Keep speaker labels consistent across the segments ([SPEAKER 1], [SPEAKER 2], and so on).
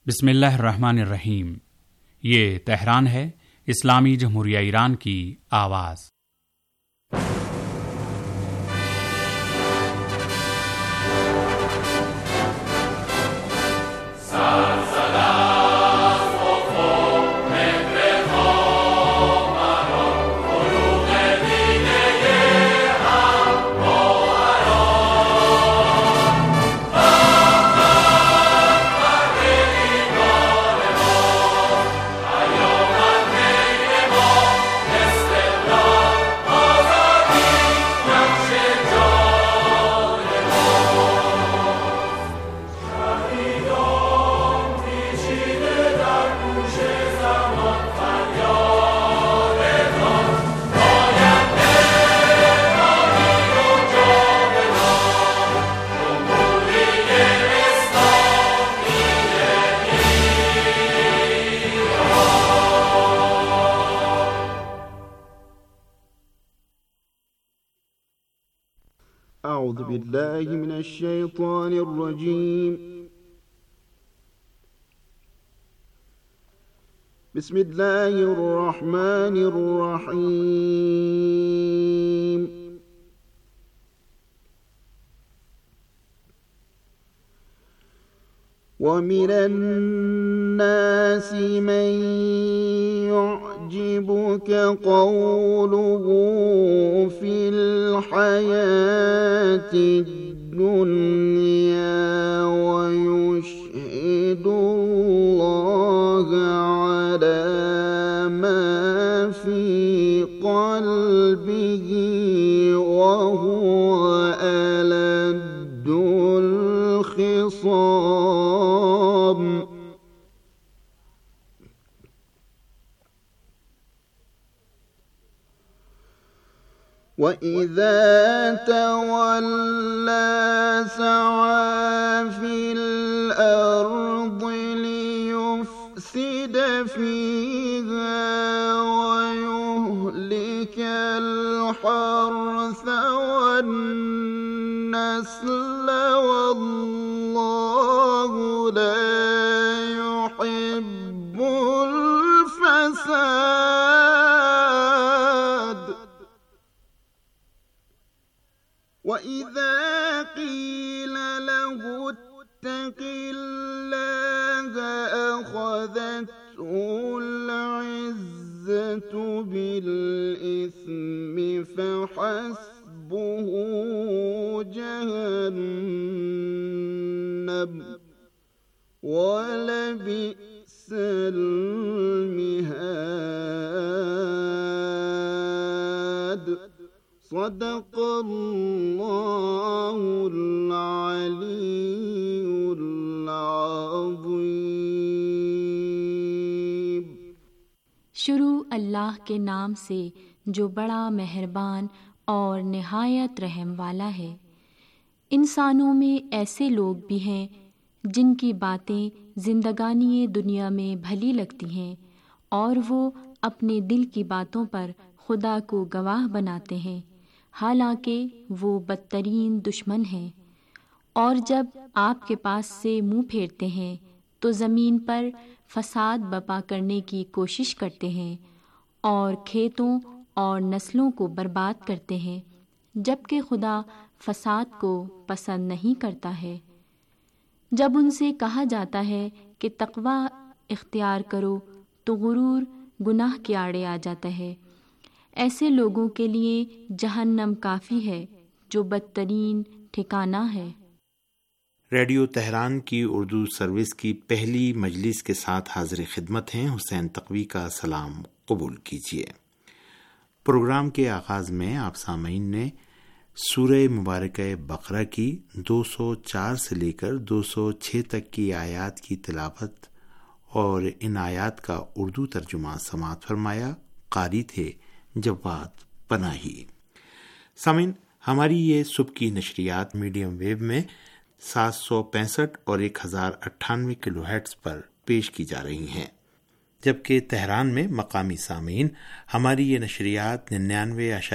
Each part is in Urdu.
[SPEAKER 1] بسم اللہ الرحمن الرحیم۔ یہ تہران ہے، اسلامی جمہوریہ ایران کی آواز۔
[SPEAKER 2] اعوذ باللہ من الشیطان الرجیم۔ بسم اللہ الرحمن الرحیم۔ وَمِنَ النَّاسِ مَن يُعْجِبُكَ قَوْلُهُ فِي الْحَيَاةِ الدُّنْيَا وَيُشْهِدُ اللَّهَ عَلَى مَا فِي قَلْبِهِ وَهُوَ أَلَدُّ الْخِصَامِ۔ وَإِذَا تَوَلَّى سَعَىٰ فِي الْأَرْضِ لِيُفْسِدَ فِيهَا وَيُهْلِكَ الْحَرْثَ وَالنَّسْلَ وَاللَّهُ لَا يُحِبُّ الْفَسَادَ۔ وَإِذَا قِيلَ لَهُ اتَّقِ اللَّهَ أَخَذَتْهُ الْعِزَّةُ بِالْإِثْمِ فَحَسْبُهُ جَهَنَّمُ وَلَبِئْسَ الْمِهَادُ۔ صدق اللہ العلی العظیم۔
[SPEAKER 3] شروع اللہ کے نام سے جو بڑا مہربان اور نہایت رحم والا ہے۔ انسانوں میں ایسے لوگ بھی ہیں جن کی باتیں زندگانی دنیا میں بھلی لگتی ہیں اور وہ اپنے دل کی باتوں پر خدا کو گواہ بناتے ہیں، حالانکہ وہ بدترین دشمن ہیں، اور جب آپ کے پاس سے منہ پھیرتے ہیں تو زمین پر فساد برپا کرنے کی کوشش کرتے ہیں اور کھیتوں اور نسلوں کو برباد کرتے ہیں، جبکہ خدا فساد کو پسند نہیں کرتا ہے۔ جب ان سے کہا جاتا ہے کہ تقوی اختیار کرو تو غرور گناہ کے آڑے آ جاتا ہے۔ ایسے لوگوں کے لیے جہنم کافی ہے جو بدترین ٹھکانہ ہے۔
[SPEAKER 4] ریڈیو تہران کی اردو سروس کی پہلی مجلس کے ساتھ حاضر خدمت ہیں حسین تقوی کا سلام قبول کیجیے۔ پروگرام کے آغاز میں آپ سامعین نے سورہ مبارکہ بقرہ کی 204 سے لے کر 206 تک کی آیات کی تلاوت اور ان آیات کا اردو ترجمہ سماعت فرمایا۔ قاری تھے جواد پناہی۔ سامعین، ہماری یہ صبح کی نشریات میڈیم ویو میں 765 اور 1098 کلو ہرٹز پر پیش کی جا رہی ہیں، جبکہ تہران میں مقامی سامعین ہماری یہ نشریات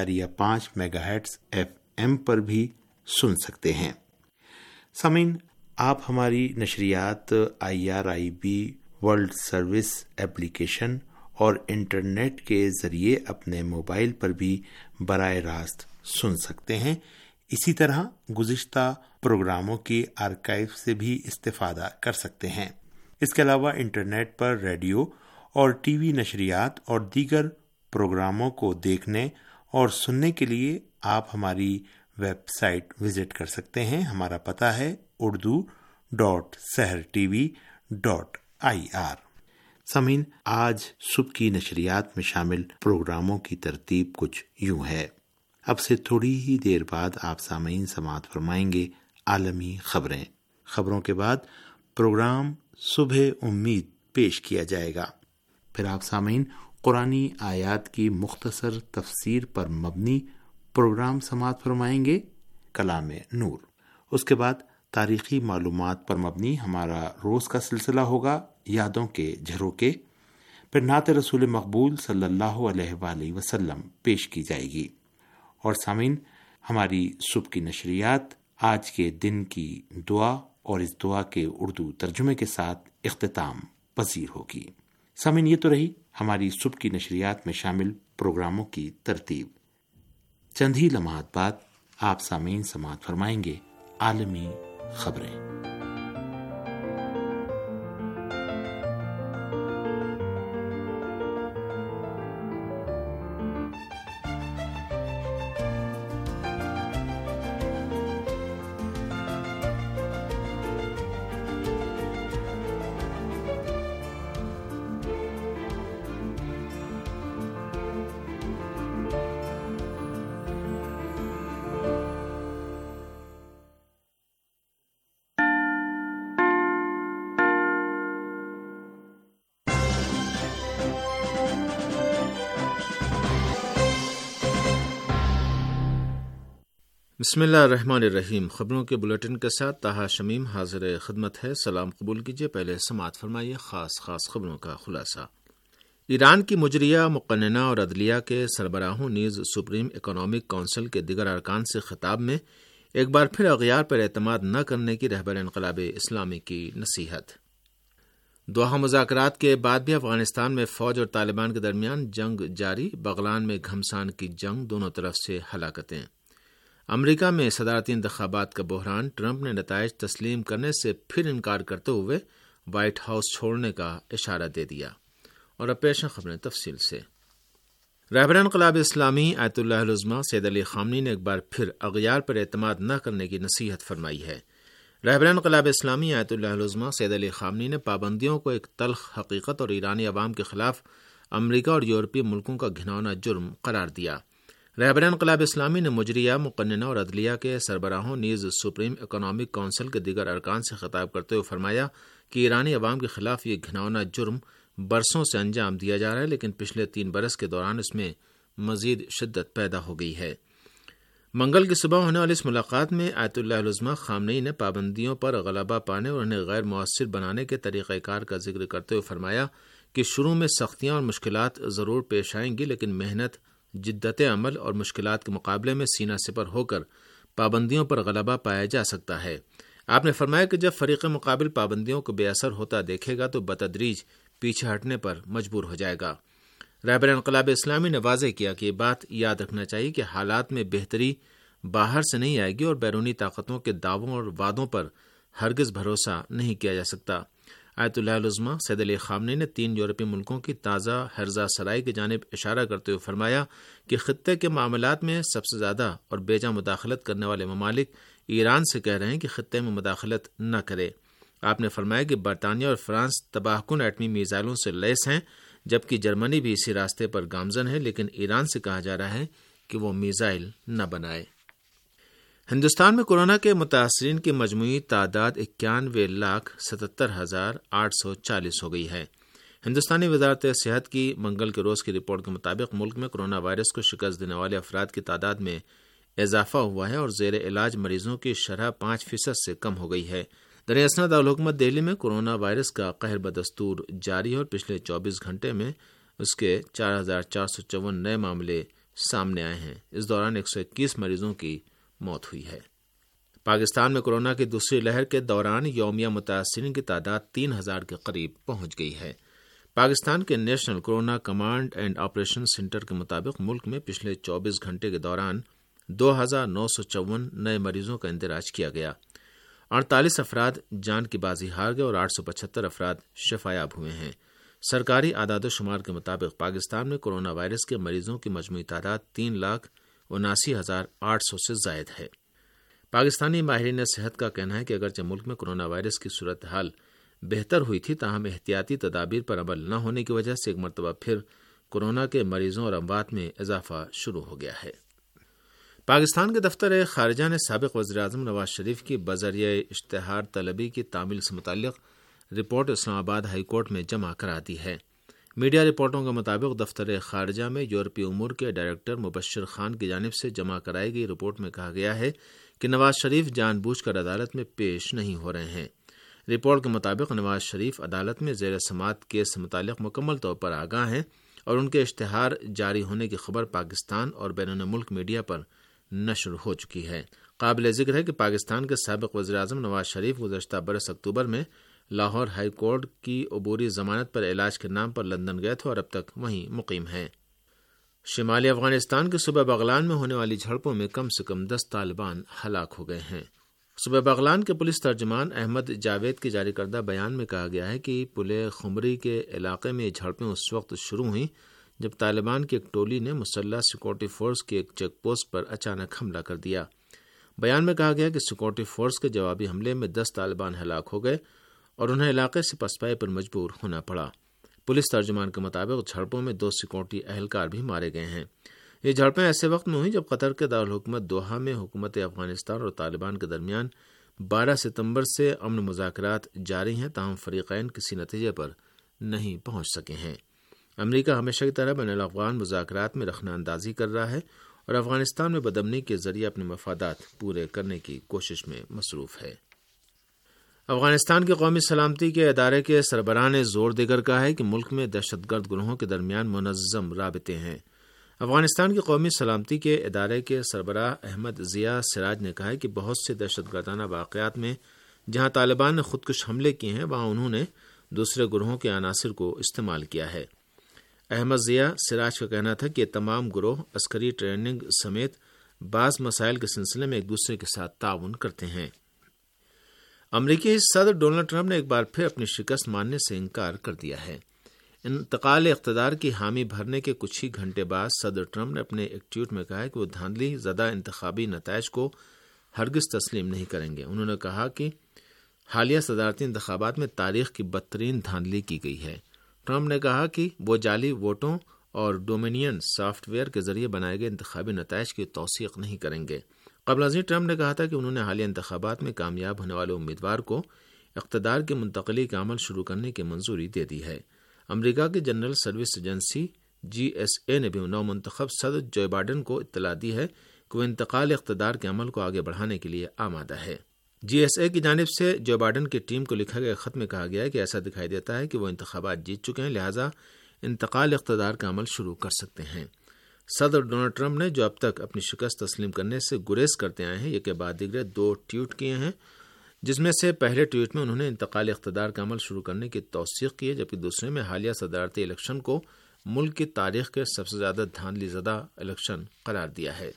[SPEAKER 4] 99.5 میگا ہرٹز FM پر بھی سن سکتے ہیں۔ سامعین، آپ ہماری نشریات IRIB ورلڈ سروس ایپلیکیشن اور انٹرنیٹ کے ذریعے اپنے موبائل پر بھی براہ راست سن سکتے ہیں۔ اسی طرح گزشتہ پروگراموں کی آرکائیو سے بھی استفادہ کر سکتے ہیں۔ اس کے علاوہ انٹرنیٹ پر ریڈیو اور ٹی وی نشریات اور دیگر پروگراموں کو دیکھنے اور سننے کے لیے آپ ہماری ویب سائٹ وزٹ کر سکتے ہیں۔ ہمارا پتہ ہے urdu.sehrtv.ir۔ سامعین، آج صبح کی نشریات میں شامل پروگراموں کی ترتیب کچھ یوں ہے۔ اب سے تھوڑی ہی دیر بعد آپ سامعین سماعت فرمائیں گے عالمی خبریں۔ خبروں کے بعد پروگرام صبح امید پیش کیا جائے گا۔ پھر آپ سامعین قرآنی آیات کی مختصر تفسیر پر مبنی پروگرام سماعت فرمائیں گے کلام نور۔ اس کے بعد تاریخی معلومات پر مبنی ہمارا روز کا سلسلہ ہوگا یادوں کے جھروکے۔ پھر نعت رسول مقبول صلی اللہ علیہ وآلہ وسلم پیش کی جائے گی۔ اور سامعین، ہماری صبح کی نشریات آج کے دن کی دعا اور اس دعا کے اردو ترجمے کے ساتھ اختتام پذیر ہوگی۔ سامعین، یہ تو رہی ہماری صبح کی نشریات میں شامل پروگراموں کی ترتیب۔ چند ہی لمحات بعد آپ سامعین سماعت فرمائیں گے عالمی خبریں۔
[SPEAKER 5] بسم اللہ الرحمن الرحیم۔ خبروں کے بلیٹن کے ساتھ طاہا شمیم حاضر خدمت ہے۔ سلام قبول کیجیے۔ پہلے سماعت فرمائیے خاص خبروں کا خلاصہ۔ ایران کی مجریہ، مقننہ اور عدلیہ کے سربراہوں نیز سپریم اکنامک کونسل کے دیگر ارکان سے خطاب میں ایک بار پھر اغیار پر اعتماد نہ کرنے کی رہبر انقلاب اسلامی کی نصیحت۔ دوحہ مذاکرات کے بعد بھی افغانستان میں فوج اور طالبان کے درمیان جنگ جاری، بغلان میں گھمسان کی جنگ، دونوں طرف سے ہلاکتیں۔ امریکہ میں صدارتی انتخابات کا بحران، ٹرمپ نے نتائج تسلیم کرنے سے پھر انکار کرتے ہوئے وائٹ ہاؤس چھوڑنے کا اشارہ دے دیا۔ اور اب پیش ہیں خبریں تفصیل سے۔ رہبر انقلاب اسلامی آیت اللہ العظمہ سید علی خامنئی نے ایک بار پھر اغیار پر اعتماد نہ کرنے کی نصیحت فرمائی ہے۔ رہبر انقلاب اسلامی آیت اللہ العظمہ سید علی خامنئی نے پابندیوں کو ایک تلخ حقیقت اور ایرانی عوام کے خلاف امریکہ اور یورپی ملکوں کا گھناؤنا جرم قرار دیا۔ رہبر انقلاب اسلامی نے مجریہ، مقننہ اور عدلیہ کے سربراہوں نیز سپریم اکنامک کونسل کے دیگر ارکان سے خطاب کرتے ہوئے فرمایا کہ ایرانی عوام کے خلاف یہ گھناؤنا جرم برسوں سے انجام دیا جا رہا ہے، لیکن پچھلے 3 برس کے دوران اس میں مزید شدت پیدا ہو گئی ہے۔ منگل کی صبح ہونے والی اس ملاقات میں آیت اللہ العظمہ خامنئی نے پابندیوں پر غلبہ پانے اور انہیں غیر مؤثر بنانے کے طریقہ کار کا ذکر کرتے ہوئے فرمایا کہ شروع میں سختیاں اور مشکلات ضرور پیش آئیں گی، لیکن محنت، جدت عمل اور مشکلات کے مقابلے میں سینہ سپر ہو کر پابندیوں پر غلبہ پایا جا سکتا ہے۔ آپ نے فرمایا کہ جب فریق مقابل پابندیوں کو بے اثر ہوتا دیکھے گا تو بتدریج پیچھے ہٹنے پر مجبور ہو جائے گا۔ رہبر انقلاب اسلامی نے واضح کیا کہ یہ بات یاد رکھنا چاہیے کہ حالات میں بہتری باہر سے نہیں آئے گی اور بیرونی طاقتوں کے دعووں اور وعدوں پر ہرگز بھروسہ نہیں کیا جا سکتا۔ آیت اللہ العظمہ سید علی خامنئی نے 3 یورپی ملکوں کی تازہ ہرزہ سرائی کی جانب اشارہ کرتے ہوئے فرمایا کہ خطے کے معاملات میں سب سے زیادہ اور بیجا مداخلت کرنے والے ممالک ایران سے کہہ رہے ہیں کہ خطے میں مداخلت نہ کرے۔ آپ نے فرمایا کہ برطانیہ اور فرانس تباہ کن ایٹمی میزائلوں سے لیس ہیں، جبکہ جرمنی بھی اسی راستے پر گامزن ہے، لیکن ایران سے کہا جا رہا ہے کہ وہ میزائل نہ بنائے۔ ہندوستان میں کورونا کے متاثرین کی مجموعی تعداد 91,77,840 ہو گئی ہے۔ ہندوستانی وزارت صحت کی منگل کے روز کی رپورٹ کے مطابق ملک میں کورونا وائرس کو شکست دینے والے افراد کی تعداد میں اضافہ ہوا ہے اور زیر علاج مریضوں کی شرح 5% سے کم ہو گئی ہے۔ دراسنا دارالحکومت دہلی میں کورونا وائرس کا قہر بدستور جاری ہے اور پچھلے 24 گھنٹے میں اس کے 4,454 نئے معاملے سامنے آئے ہیں۔ اس دوران 121 مریضوں کی موت ہوئی ہے۔ پاکستان میں کورونا کی دوسری لہر کے دوران یومیہ متاثرین کی تعداد 3000 کے قریب پہنچ گئی ہے۔ پاکستان کے national corona command and operation centre کے مطابق ملک میں پچھلے 24 گھنٹے کے دوران 2954 نئے مریضوں کا اندراج کیا گیا، 48 افراد جان کی بازی ہار گئے اور 875 افراد شفایاب ہوئے ہیں۔ سرکاری اعداد و شمار کے مطابق پاکستان میں کورونا وائرس کے مریضوں کی مجموعی تعداد 3,79,800 سے زائد ہے۔ پاکستانی ماہرین صحت کا کہنا ہے کہ اگرچہ ملک میں کورونا وائرس کی صورتحال بہتر ہوئی تھی، تاہم احتیاطی تدابیر پر عمل نہ ہونے کی وجہ سے ایک مرتبہ پھر کورونا کے مریضوں اور اموات میں اضافہ شروع ہو گیا ہے۔ پاکستان کے دفتر خارجہ نے سابق وزیراعظم نواز شریف کی بذریعہ اشتہار طلبی کی تعمیل سے متعلق رپورٹ اسلام آباد ہائی کورٹ میں جمع کرا دی ہے۔ میڈیا رپورٹوں کے مطابق دفتر خارجہ میں یورپی امور کے ڈائریکٹر مبشر خان کی جانب سے جمع کرائی گئی رپورٹ میں کہا گیا ہے کہ نواز شریف جان بوجھ کر عدالت میں پیش نہیں ہو رہے ہیں۔ رپورٹ کے مطابق نواز شریف عدالت میں زیر سماعت کیس سے متعلق مکمل طور پر آگاہ ہیں اور ان کے اشتہار جاری ہونے کی خبر پاکستان اور بین الملک میڈیا پر نشر ہو چکی ہے۔ قابل ذکر ہے کہ پاکستان کے سابق وزیراعظم نواز شریف گزشتہ برس اکتوبر میں لاہور ہائی کورٹ کی عبوری ضمانت پر علاج کے نام پر لندن گئے تھے اور اب تک وہیں مقیم ہیں۔ شمالی افغانستان کے صوبہ بغلان میں ہونے والی جھڑپوں میں کم سے کم 10 طالبان ہلاک ہو گئے ہیں۔ صوبہ بغلان کے پولیس ترجمان احمد جاوید کے جاری کردہ بیان میں کہا گیا ہے کہ پلے خمری کے علاقے میں یہ جھڑپیں اس وقت شروع ہوئیں جب طالبان کی ایک ٹولی نے مسلح سیکورٹی فورس کی ایک چیک پوسٹ پر اچانک حملہ کر دیا۔ بیان میں کہا گیا کہ سیکورٹی فورس کے جوابی حملے میں 10 طالبان ہلاک ہو گئے اور انہیں علاقے سے پسپائے پر مجبور ہونا پڑا۔ پولیس ترجمان کے مطابق جھڑپوں میں 2 سیکورٹی اہلکار بھی مارے گئے ہیں۔ یہ جھڑپیں ایسے وقت میں ہوئیں جب قطر کے دارالحکومت دوحہ میں حکومت افغانستان اور طالبان کے درمیان 12 ستمبر سے امن مذاکرات جاری ہیں، تاہم فریقین کسی نتیجے پر نہیں پہنچ سکے ہیں۔ امریکہ ہمیشہ کی طرح بین الافغان مذاکرات میں رخنہ اندازی کر رہا ہے اور افغانستان میں بدامنی کے ذریعے اپنے مفادات پورے کرنے کی کوشش میں مصروف ہے۔ افغانستان کے قومی سلامتی کے ادارے کے سربراہ نے زور دے کر کہا ہے کہ ملک میں دہشت گرد گروہوں کے درمیان منظم رابطے ہیں۔ افغانستان کی قومی سلامتی کے ادارے کے سربراہ احمد ضیاء سراج نے کہا ہے کہ بہت سے دہشت گردانہ واقعات میں جہاں طالبان نے خودکش حملے کیے ہیں، وہاں انہوں نے دوسرے گروہوں کے عناصر کو استعمال کیا ہے۔ احمد ضیاء سراج کا کہنا تھا کہ یہ تمام گروہ عسکری ٹریننگ سمیت بعض مسائل کے سلسلے میں ایک دوسرے کے ساتھ تعاون کرتے ہیں۔ امریکی صدر ڈونلڈ ٹرمپ نے ایک بار پھر اپنی شکست ماننے سے انکار کر دیا ہے۔ انتقال اقتدار کی حامی بھرنے کے کچھ ہی گھنٹے بعد صدر ٹرمپ نے اپنے ایک ٹویٹ میں کہا کہ وہ دھاندلی زدہ انتخابی نتائج کو ہرگز تسلیم نہیں کریں گے۔ انہوں نے کہا کہ حالیہ صدارتی انتخابات میں تاریخ کی بدترین دھاندلی کی گئی ہے۔ ٹرمپ نے کہا کہ وہ جعلی ووٹوں اور ڈومینین سافٹ ویئر کے ذریعے بنائے گئے انتخابی نتائج کی توثیق نہیں کریں گے۔ قبل ازیں ٹرمپ نے کہا تھا کہ انہوں نے حالیہ انتخابات میں کامیاب ہونے والے امیدوار کو اقتدار کی منتقلی کا عمل شروع کرنے کی منظوری دے دی ہے۔ امریکہ کی جنرل سروس ایجنسی GSA نے بھی نو منتخب صدر جو بائیڈن کو اطلاع دی ہے کہ وہ انتقال اقتدار کے عمل کو آگے بڑھانے کے لیے آمادہ ہے۔ GSA کی جانب سے جو بائیڈن کی ٹیم کو لکھا گیا خط میں کہا گیا ہے کہ ایسا دکھائی دیتا ہے کہ وہ انتخابات جیت چکے ہیں، لہٰذا انتقال اقتدار کا عمل شروع کر سکتے ہیں۔ صدر ڈونلڈ ٹرمپ نے جو اب تک اپنی شکست تسلیم کرنے سے گریز کرتے آئے ہیں، یہ کے بعد دیگر 2 ٹویٹ کیے ہیں، جس میں سے پہلے ٹویٹ میں انہوں نے انتقال اقتدار کا عمل شروع کرنے کی توثیق کی ہے، جبکہ دوسرے میں حالیہ صدارتی الیکشن کو ملک کی تاریخ کے سب سے زیادہ دھاندلی زدہ الیکشن قرار دیا ہے۔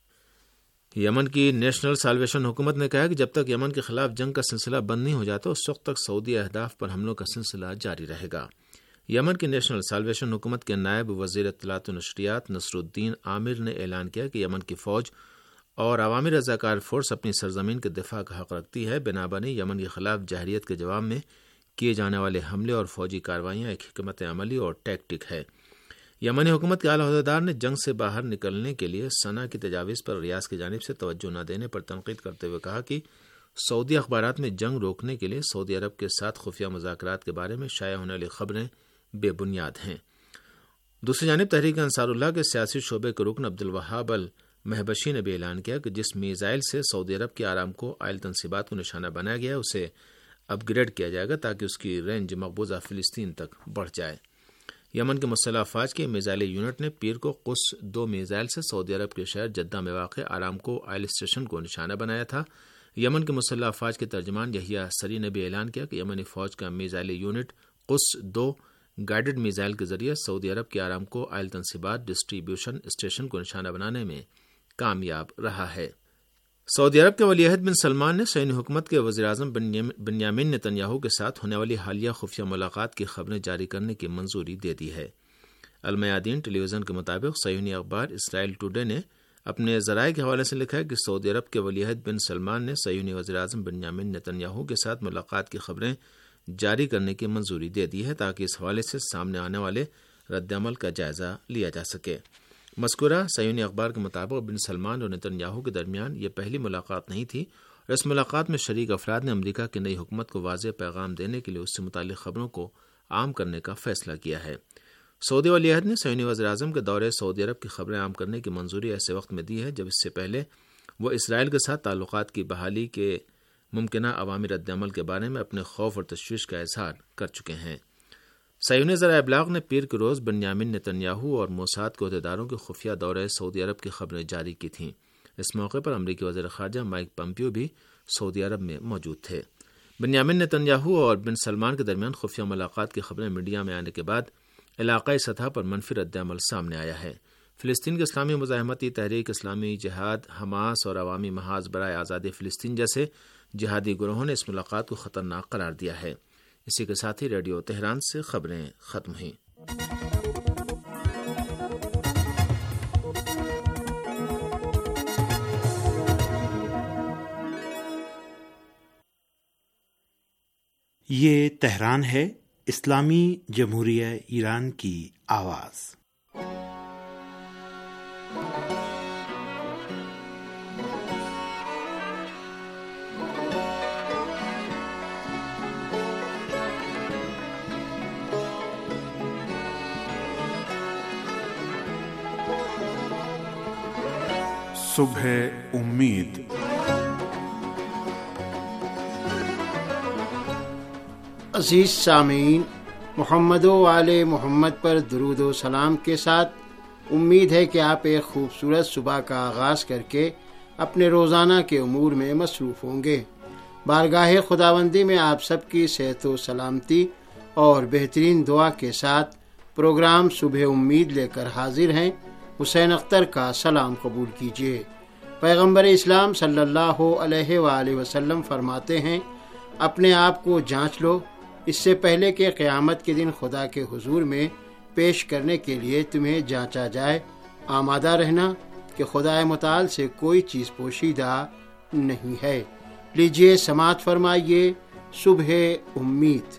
[SPEAKER 5] یمن کی نیشنل سالویشن حکومت نے کہا کہ جب تک یمن کے خلاف جنگ کا سلسلہ بند نہیں ہو جاتا اس وقت تک سعودی اہداف پر حملوں کا سلسلہ جاری رہے گا۔ یمن کی نیشنل سالویشن حکومت کے نائب وزیر اطلاعات و نشریات نصر الدین عامر نے اعلان کیا کہ یمن کی فوج اور عوامی رضاکار فورس اپنی سرزمین کے دفاع کا حق رکھتی ہے، بنابراین یمن کے خلاف جہریت کے جواب میں کیے جانے والے حملے اور فوجی کارروائیاں ایک حکمت عملی اور ٹیکٹک ہے۔ یمنی حکومت کے اعلیٰ عہدیدار نے جنگ سے باہر نکلنے کے لیے صنعاء کی تجاویز پر ریاض کی جانب سے توجہ نہ دینے پر تنقید کرتے ہوئے کہا کہ سعودی اخبارات میں جنگ روکنے کے لیے سعودی عرب کے ساتھ خفیہ مذاکرات کے بارے میں شائع ہونے والی خبریں بے بنیاد ہیں۔ دوسری جانب تحریک انصار اللہ کے سیاسی شعبے کے رکن عبدالوہاب المہبشی نے بھی اعلان کیا کہ جس میزائل سے سعودی عرب کی آرامکو آئل تنصیبات کو نشانہ بنایا گیا ہے اسے اپ گریڈ کیا جائے گا تاکہ اس کی رینج مقبوضہ فلسطین تک بڑھ جائے۔ یمن کے مسلح افواج کے میزائل یونٹ نے پیر کو قدس 2 میزائل سے سعودی عرب کے شہر جدہ میں واقع آرامکو آئل اسٹیشن کو نشانہ بنایا تھا۔ یمن کے مسلح افواج کے ترجمان یحییٰ سری نے بھی اعلان کیا کہ یمنی فوج کا میزائل یونٹ قدس-2 گائیڈڈ میزائل کے ذریعے سعودی عرب کے آرامکو آئل تنصیبات ڈسٹریبیوشن اسٹیشن کو نشانہ بنانے میں کامیاب رہا ہے۔ سعودی عرب کے ولی عہد بن سلمان نے صہیونی حکومت کے وزیر اعظم بنیامین نیتن یاہو کے ساتھ ہونے والی حالیہ خفیہ ملاقات کی خبریں جاری کرنے کی منظوری دے دی ہے۔ المیادین ٹیلی ویژن کے مطابق صہیونی اخبار اسرائیل ٹوڈے نے اپنے ذرائع کے حوالے سے لکھا ہے کہ سعودی عرب کے ولی عہد بن سلمان نے صہیونی وزیر اعظم بنیامین نیتن یاہو کے ساتھ ملاقات کی خبریں جاری کرنے کی منظوری دے دی ہے تاکہ اس حوالے سے سامنے آنے والے رد عمل کا جائزہ لیا جا سکے۔ مذکورہ صہیونی اخبار کے مطابق بن سلمان اور نیتن یاہو کے درمیان یہ پہلی ملاقات نہیں تھی اور اس ملاقات میں شریک افراد نے امریکہ کی نئی حکومت کو واضح پیغام دینے کے لیے اس سے متعلق خبروں کو عام کرنے کا فیصلہ کیا ہے۔ سعودی ولی عہد نے صہیونی وزیر اعظم کے دورے سعودی عرب کی خبریں عام کرنے کی منظوری ایسے وقت میں دی ہے جب اس سے پہلے وہ اسرائیل کے ساتھ تعلقات کی بحالی کے ممکنہ عوامی رد عمل کے بارے میں اپنے خوف اور تشویش کا اظہار کر چکے ہیں۔ صہیونی ذرائع ابلاغ نے پیر کے روز بنیامین نیتن یاہو اور موساد کے عہدیداروں کے خفیہ دورے سعودی عرب کی خبریں جاری کی تھیں۔ اس موقع پر امریکی وزیر خارجہ مائک پمپیو بھی سعودی عرب میں موجود تھے۔ بنیامین نیتن یاہو اور بن سلمان کے درمیان خفیہ ملاقات کی خبریں میڈیا میں آنے کے بعد علاقائی سطح پر منفی رد عمل سامنے آیا ہے۔ فلسطین کے اسلامی مزاحمتی تحریک اسلامی جہاد، حماس اور عوامی محاذ برائے آزادی فلسطین جیسے جہادی گروہوں نے اس ملاقات کو خطرناک قرار دیا ہے۔ اسی کے ساتھ ہی ریڈیو تہران سے خبریں ختم ہوئیں۔
[SPEAKER 4] یہ تہران ہے، اسلامی جمہوریہ ایران کی آواز۔
[SPEAKER 6] صبح امید۔
[SPEAKER 7] عزیز سامعین، محمد و آل محمد پر درود و سلام کے ساتھ امید ہے کہ آپ ایک خوبصورت صبح کا آغاز کر کے اپنے روزانہ کے امور میں مصروف ہوں گے۔ بارگاہ خداوندی میں آپ سب کی صحت و سلامتی اور بہترین دعا کے ساتھ پروگرام صبح امید لے کر حاضر ہیں۔ حسین اختر کا سلام قبول کیجیے۔ پیغمبر اسلام صلی اللہ علیہ وآلہ وسلم فرماتے ہیں، اپنے آپ کو جانچ لو، اس سے پہلے کہ قیامت کے دن خدا کے حضور میں پیش کرنے کے لیے تمہیں جانچا جائے، آمادہ رہنا کہ خدا متعال سے کوئی چیز پوشیدہ نہیں ہے۔ لیجیے سماعت فرمائیے صبح امید۔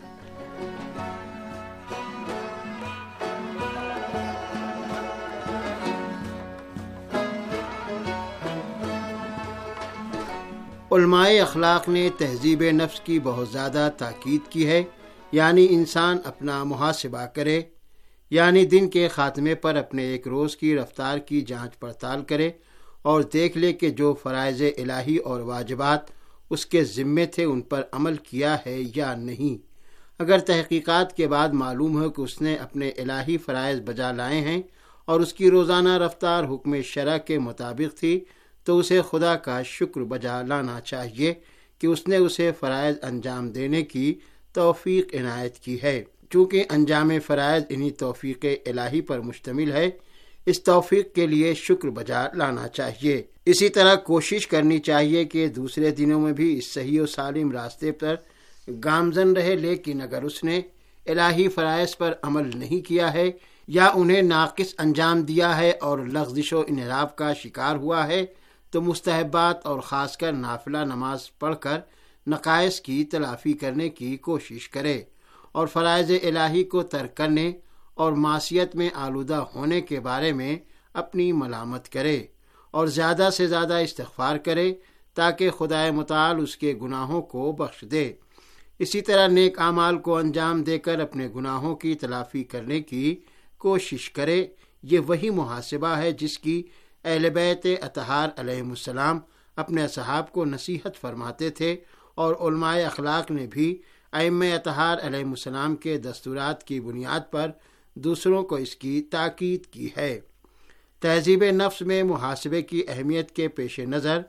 [SPEAKER 7] علماء اخلاق نے تہذیب نفس کی بہت زیادہ تاکید کی ہے، یعنی انسان اپنا محاسبہ کرے، یعنی دن کے خاتمے پر اپنے ایک روز کی رفتار کی جانچ پڑتال کرے اور دیکھ لے کہ جو فرائض الہی اور واجبات اس کے ذمے تھے ان پر عمل کیا ہے یا نہیں۔ اگر تحقیقات کے بعد معلوم ہو کہ اس نے اپنے الہی فرائض بجا لائے ہیں اور اس کی روزانہ رفتار حکم شرع کے مطابق تھی تو اسے خدا کا شکر بجا لانا چاہیے کہ اس نے اسے فرائض انجام دینے کی توفیق عنایت کی ہے۔ چونکہ انجام فرائض انہی توفیق الہی پر مشتمل ہے، اس توفیق کے لیے شکر بجا لانا چاہیے۔ اسی طرح کوشش کرنی چاہیے کہ دوسرے دنوں میں بھی اس صحیح و سالم راستے پر گامزن رہے، لیکن اگر اس نے الہی فرائض پر عمل نہیں کیا ہے یا انہیں ناقص انجام دیا ہے اور لغزش و انحراف کا شکار ہوا ہے تو مستحبات اور خاص کر نافلہ نماز پڑھ کر نقائص کی تلافی کرنے کی کوشش کرے اور فرائض الہی کو ترک کرنے اور معصیت میں آلودہ ہونے کے بارے میں اپنی ملامت کرے اور زیادہ سے زیادہ استغفار کرے تاکہ خدائے متعال اس کے گناہوں کو بخش دے۔ اسی طرح نیک اعمال کو انجام دے کر اپنے گناہوں کی تلافی کرنے کی کوشش کرے۔ یہ وہی محاسبہ ہے جس کی اہل بیت اطہار علیہم السلام اپنے اصحاب کو نصیحت فرماتے تھے، اور علماء اخلاق نے بھی ائمہ اطہار علیہم السلام کے دستورات کی بنیاد پر دوسروں کو اس کی تاکید کی ہے۔ تہذیب نفس میں محاسبے کی اہمیت کے پیش نظر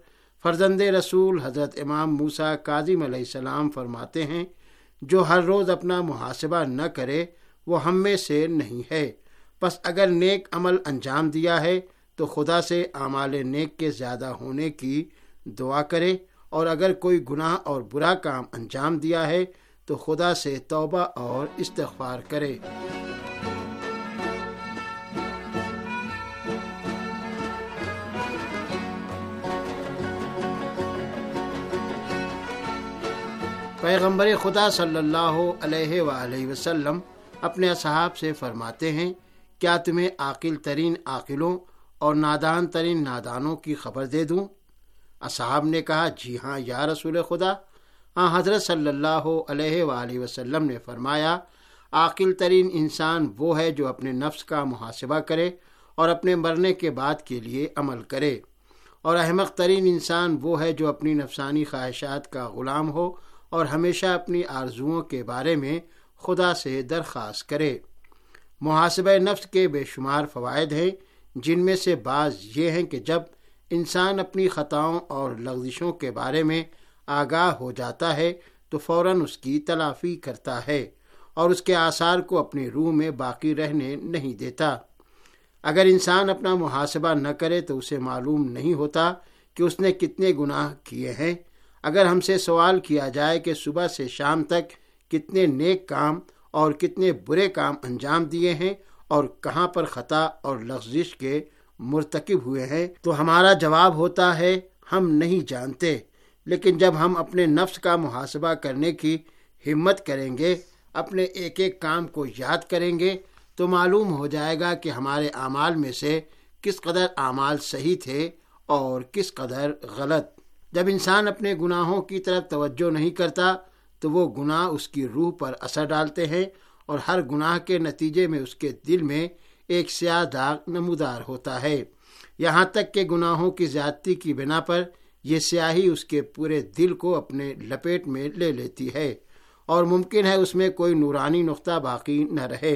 [SPEAKER 7] فرزند رسول حضرت امام موسیٰ کاظم علیہ السلام فرماتے ہیں، جو ہر روز اپنا محاسبہ نہ کرے وہ ہم میں سے نہیں ہے۔ پس اگر نیک عمل انجام دیا ہے تو خدا سے اعمال نیک کے زیادہ ہونے کی دعا کرے، اور اگر کوئی گناہ اور برا کام انجام دیا ہے تو خدا سے توبہ اور استغفار کرے۔ پیغمبر خدا صلی اللہ علیہ وآلہ وسلم اپنے اصحاب سے فرماتے ہیں، کیا تمہیں عاقل ترین عاقلوں اور نادان ترین نادانوں کی خبر دے دوں؟ اصحاب نے کہا، جی ہاں یا رسول خدا۔ حضرت صلی اللہ علیہ وآلہ وسلم نے فرمایا، عاقل ترین انسان وہ ہے جو اپنے نفس کا محاسبہ کرے اور اپنے مرنے کے بعد کے لیے عمل کرے، اور احمق ترین انسان وہ ہے جو اپنی نفسانی خواہشات کا غلام ہو اور ہمیشہ اپنی آرزوؤں کے بارے میں خدا سے درخواست کرے۔ محاسبہ نفس کے بے شمار فوائد ہیں، جن میں سے بعض یہ ہیں کہ جب انسان اپنی خطاؤں اور لغزشوں کے بارے میں آگاہ ہو جاتا ہے تو فوراً اس کی تلافی کرتا ہے اور اس کے آثار کو اپنی روح میں باقی رہنے نہیں دیتا۔ اگر انسان اپنا محاسبہ نہ کرے تو اسے معلوم نہیں ہوتا کہ اس نے کتنے گناہ کیے ہیں۔ اگر ہم سے سوال کیا جائے کہ صبح سے شام تک کتنے نیک کام اور کتنے برے کام انجام دیے ہیں اور کہاں پر خطا اور لغزش کے مرتکب ہوئے ہیں، تو ہمارا جواب ہوتا ہے، ہم نہیں جانتے۔ لیکن جب ہم اپنے نفس کا محاسبہ کرنے کی ہمت کریں گے، اپنے ایک ایک کام کو یاد کریں گے، تو معلوم ہو جائے گا کہ ہمارے اعمال میں سے کس قدر اعمال صحیح تھے اور کس قدر غلط۔ جب انسان اپنے گناہوں کی طرف توجہ نہیں کرتا تو وہ گناہ اس کی روح پر اثر ڈالتے ہیں، اور ہر گناہ کے نتیجے میں اس کے دل میں ایک سیاہ داغ نمودار ہوتا ہے، یہاں تک کہ گناہوں کی زیادتی کی بنا پر یہ سیاہی اس کے پورے دل کو اپنے لپیٹ میں لے لیتی ہے، اور ممکن ہے اس میں کوئی نورانی نقطہ باقی نہ رہے۔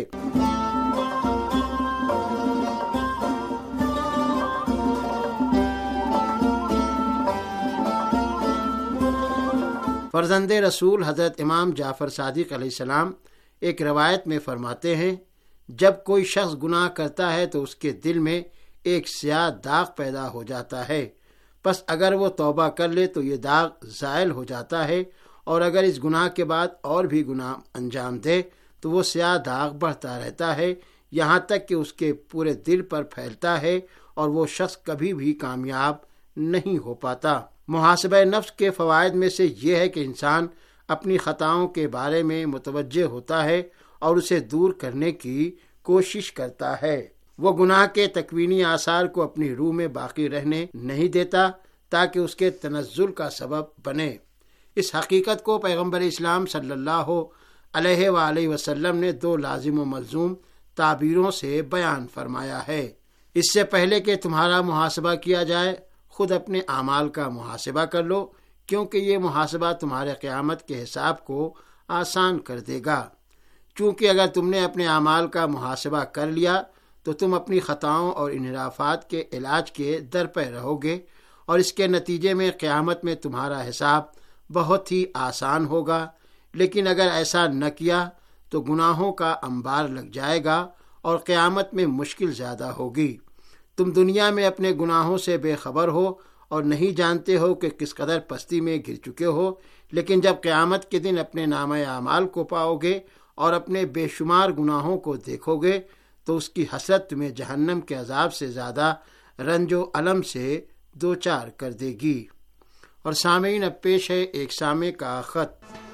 [SPEAKER 7] فرزند رسول حضرت امام جعفر صادق علیہ السلام ایک روایت میں فرماتے ہیں، جب کوئی شخص گناہ کرتا ہے تو اس کے دل میں ایک سیاہ داغ پیدا ہو جاتا ہے، پس اگر وہ توبہ کر لے تو یہ داغ زائل ہو جاتا ہے، اور اگر اس گناہ کے بعد اور بھی گناہ انجام دے تو وہ سیاہ داغ بڑھتا رہتا ہے، یہاں تک کہ اس کے پورے دل پر پھیلتا ہے اور وہ شخص کبھی بھی کامیاب نہیں ہو پاتا۔ محاسبہ نفس کے فوائد میں سے یہ ہے کہ انسان اپنی خطاؤں کے بارے میں متوجہ ہوتا ہے اور اسے دور کرنے کی کوشش کرتا ہے۔ وہ گناہ کے تکوینی آثار کو اپنی روح میں باقی رہنے نہیں دیتا تاکہ اس کے تنزل کا سبب بنے۔ اس حقیقت کو پیغمبر اسلام صلی اللہ علیہ وآلہ وسلم نے 2 لازم و ملزوم تعبیروں سے بیان فرمایا ہے۔ اس سے پہلے کہ تمہارا محاسبہ کیا جائے، خود اپنے اعمال کا محاسبہ کر لو، کیونکہ یہ محاسبہ تمہارے قیامت کے حساب کو آسان کر دے گا۔ چونکہ اگر تم نے اپنے اعمال کا محاسبہ کر لیا تو تم اپنی خطاؤں اور انحرافات کے علاج کے درپے رہو گے، اور اس کے نتیجے میں قیامت میں تمہارا حساب بہت ہی آسان ہوگا۔ لیکن اگر ایسا نہ کیا تو گناہوں کا انبار لگ جائے گا اور قیامت میں مشکل زیادہ ہوگی۔ تم دنیا میں اپنے گناہوں سے بے خبر ہو اور نہیں جانتے ہو کہ کس قدر پستی میں گر چکے ہو، لیکن جب قیامت کے دن اپنے نامہ اعمال کو پاؤ گے اور اپنے بے شمار گناہوں کو دیکھو گے تو اس کی حسرت تمہیں جہنم کے عذاب سے زیادہ رنج و الم سے دوچار کر دے گی۔ اور سامعین، اب پیش ہے ایک سامع کا خط۔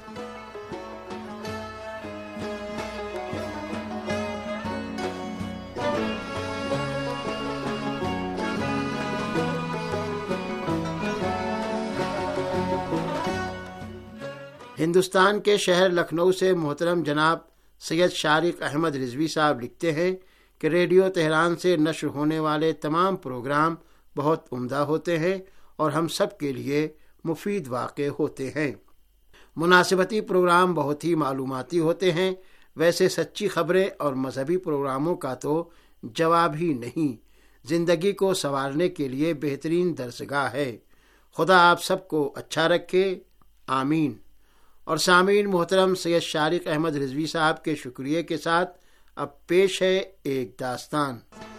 [SPEAKER 7] ہندوستان کے شہر لکھنؤ سے محترم جناب سید شارق احمد رضوی صاحب لکھتے ہیں کہ ریڈیو تہران سے نشر ہونے والے تمام پروگرام بہت عمدہ ہوتے ہیں اور ہم سب کے لیے مفید واقع ہوتے ہیں۔ مناسبتی پروگرام بہت ہی معلوماتی ہوتے ہیں۔ ویسے سچی خبریں اور مذہبی پروگراموں کا تو جواب ہی نہیں۔ زندگی کو سنوارنے کے لیے بہترین درسگاہ ہے۔ خدا آپ سب کو اچھا رکھے، آمین۔ اور سامعین محترم، سید شارق احمد رضوی صاحب کے شکریہ کے ساتھ اب پیش ہے ایک داستان۔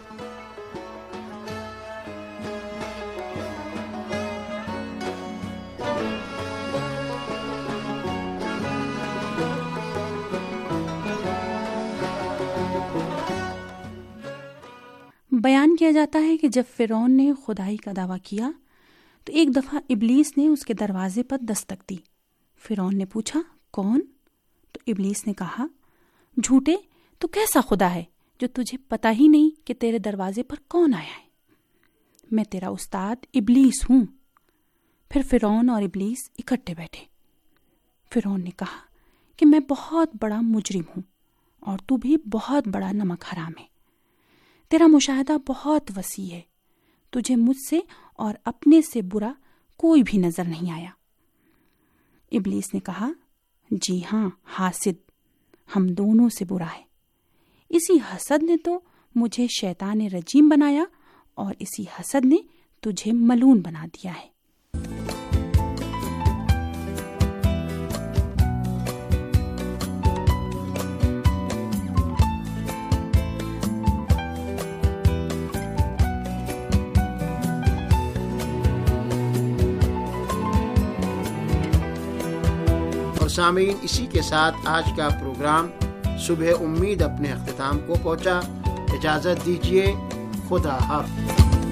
[SPEAKER 8] بیان کیا جاتا ہے کہ جب فرعون نے خدائی کا دعویٰ کیا تو ایک دفعہ ابلیس نے اس کے دروازے پر دستک دی۔ فرعون نے پوچھا، کون؟ تو ابلیس نے کہا، جھوٹے، تو کیسا خدا ہے جو تجھے پتہ ہی نہیں کہ تیرے دروازے پر کون آیا ہے؟ میں تیرا استاد ابلیس ہوں۔ پھر فرعون اور ابلیس اکٹھے بیٹھے۔ فرعون نے کہا کہ میں بہت بڑا مجرم ہوں اور تو بھی بہت بڑا نمک حرام ہے۔ تیرا مشاہدہ بہت وسیع ہے، تجھے مجھ سے اور اپنے سے برا کوئی بھی نظر نہیں آیا۔ ابلیس نے کہا، جی ہاں حاسد، ہم دونوں سے برا ہے۔ اسی حسد نے تو مجھے شیطان رجیم بنایا اور اسی حسد نے تجھے ملعون بنا دیا ہے۔
[SPEAKER 7] سامعین، اسی کے ساتھ آج کا پروگرام صبح امید اپنے اختتام کو پہنچا۔ اجازت دیجیے، خدا حافظ۔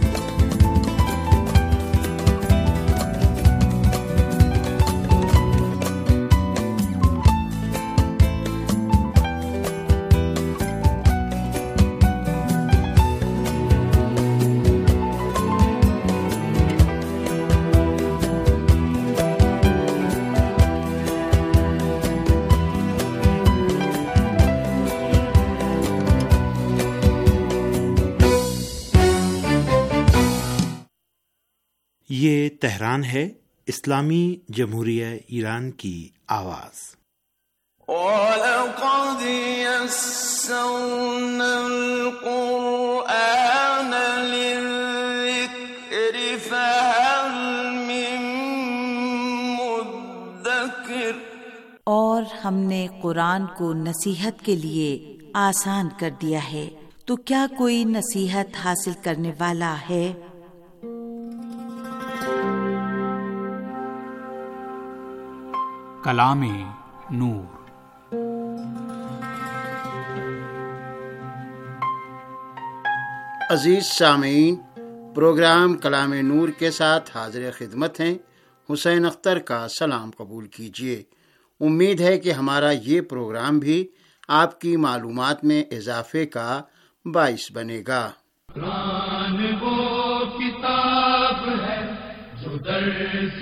[SPEAKER 4] یہ تہران ہے، اسلامی جمہوریہ ایران کی آواز۔
[SPEAKER 2] وَلَقَدْ يَسَّرْنَا الْقُرْآنَ لِلذِّكْرِ فَهَلْ مِن مُّدَّكِرٍ،
[SPEAKER 9] اور ہم نے قرآن کو نصیحت کے لیے آسان کر دیا ہے، تو کیا کوئی نصیحت حاصل کرنے والا ہے؟
[SPEAKER 1] کلام نور۔
[SPEAKER 7] عزیز سامعین، پروگرام کلام نور کے ساتھ حاضر خدمت ہیں۔ حسین اختر کا سلام قبول کیجیے۔ امید ہے کہ ہمارا یہ پروگرام بھی آپ کی معلومات میں اضافے کا باعث بنے گا۔
[SPEAKER 10] قرآن وہ کتاب ہے جو درس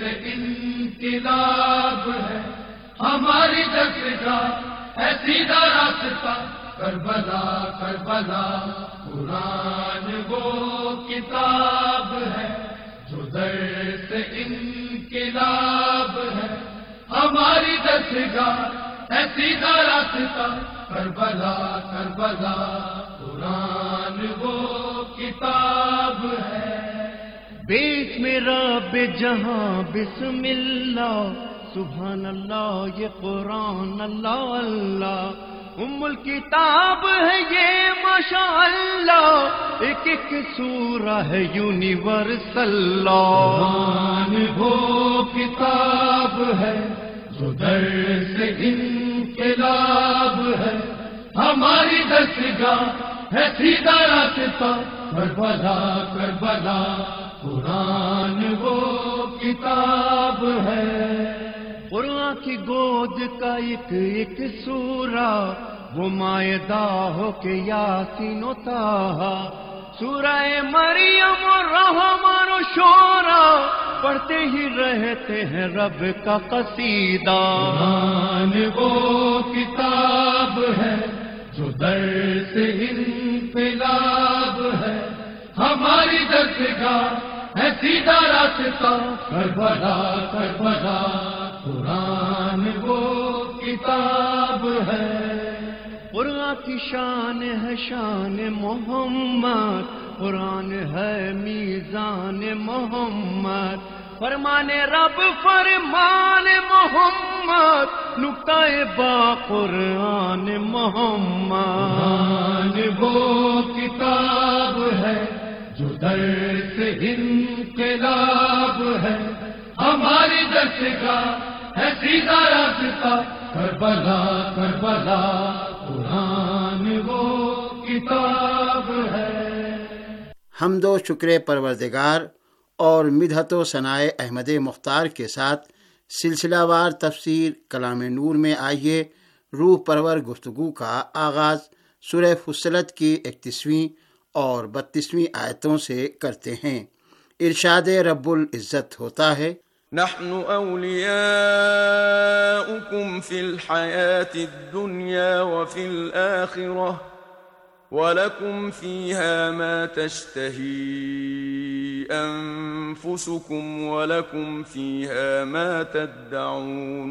[SPEAKER 10] انقلاب ہے، ہماری درسگاہ ہے سیدھا راستہ، کربلا کربلا۔ قرآن وہ کتاب ہے جو درس انقلاب ہے، ہماری درسگاہ ہے سیدھا راستہ، کربلا کربلا۔ قرآن وہ کتاب ہے۔ بسم رب جہاں بسم اللہ، سبحان اللہ یہ قرآن اللہ اللہ، الکتاب ہے یہ ماشاء اللہ، ایک ایک سورہ ہے یونیورسل۔ قرآن وہ کتاب ہے جو درس انقلاب ہے، ہماری درسگاہ ہے سیدھا راستہ، کربلا کربلا۔ قرآن وہ کتاب ہے۔ قرآن کی گود کا ایک ایک سورہ، وہ مائدہ ہو کے یاسین و طٰہٰ، سورہ مریم و رحمان و شورا، پڑھتے ہی رہتے ہیں رب کا قصیدہ۔ قرآن وہ کتاب ہے جو درس انقلاب ہے، ہماری درسگاہ ہے سیدھا راستہ، کربلا کربلا۔ قرآن وہ کتاب ہے۔ قرآن کی شان ہے شان محمد، قرآن ہے میزان محمد، فرمان رب فرمان محمد، نقطۂ با قرآن محمد۔ وہ کتاب ہے جو درس انقلاب ہے، ہماری دستگاہ ہے سیدھا راستہ، کربلا کربلا قرآن وہ کتاب ہے۔
[SPEAKER 7] حمد و شکر پروردگار اور مدحت و ثنائے احمد مختار کے ساتھ سلسلہ وار تفسیر کلام نور میں آئیے روح پرور گفتگو کا آغاز سورہ فصلت کی 31ویں اور 32ویں آیتوں سے کرتے ہیں۔ ارشاد رب العزت ہوتا ہے،
[SPEAKER 2] نحن اولیاؤکم فی الحیاة الدنیا وفی الآخرہ وَلَكُمْ فِيهَا مَا تَشْتَهِي أَنفُسُكُمْ وَلَكُمْ فِيهَا مَا تَدَّعُونَ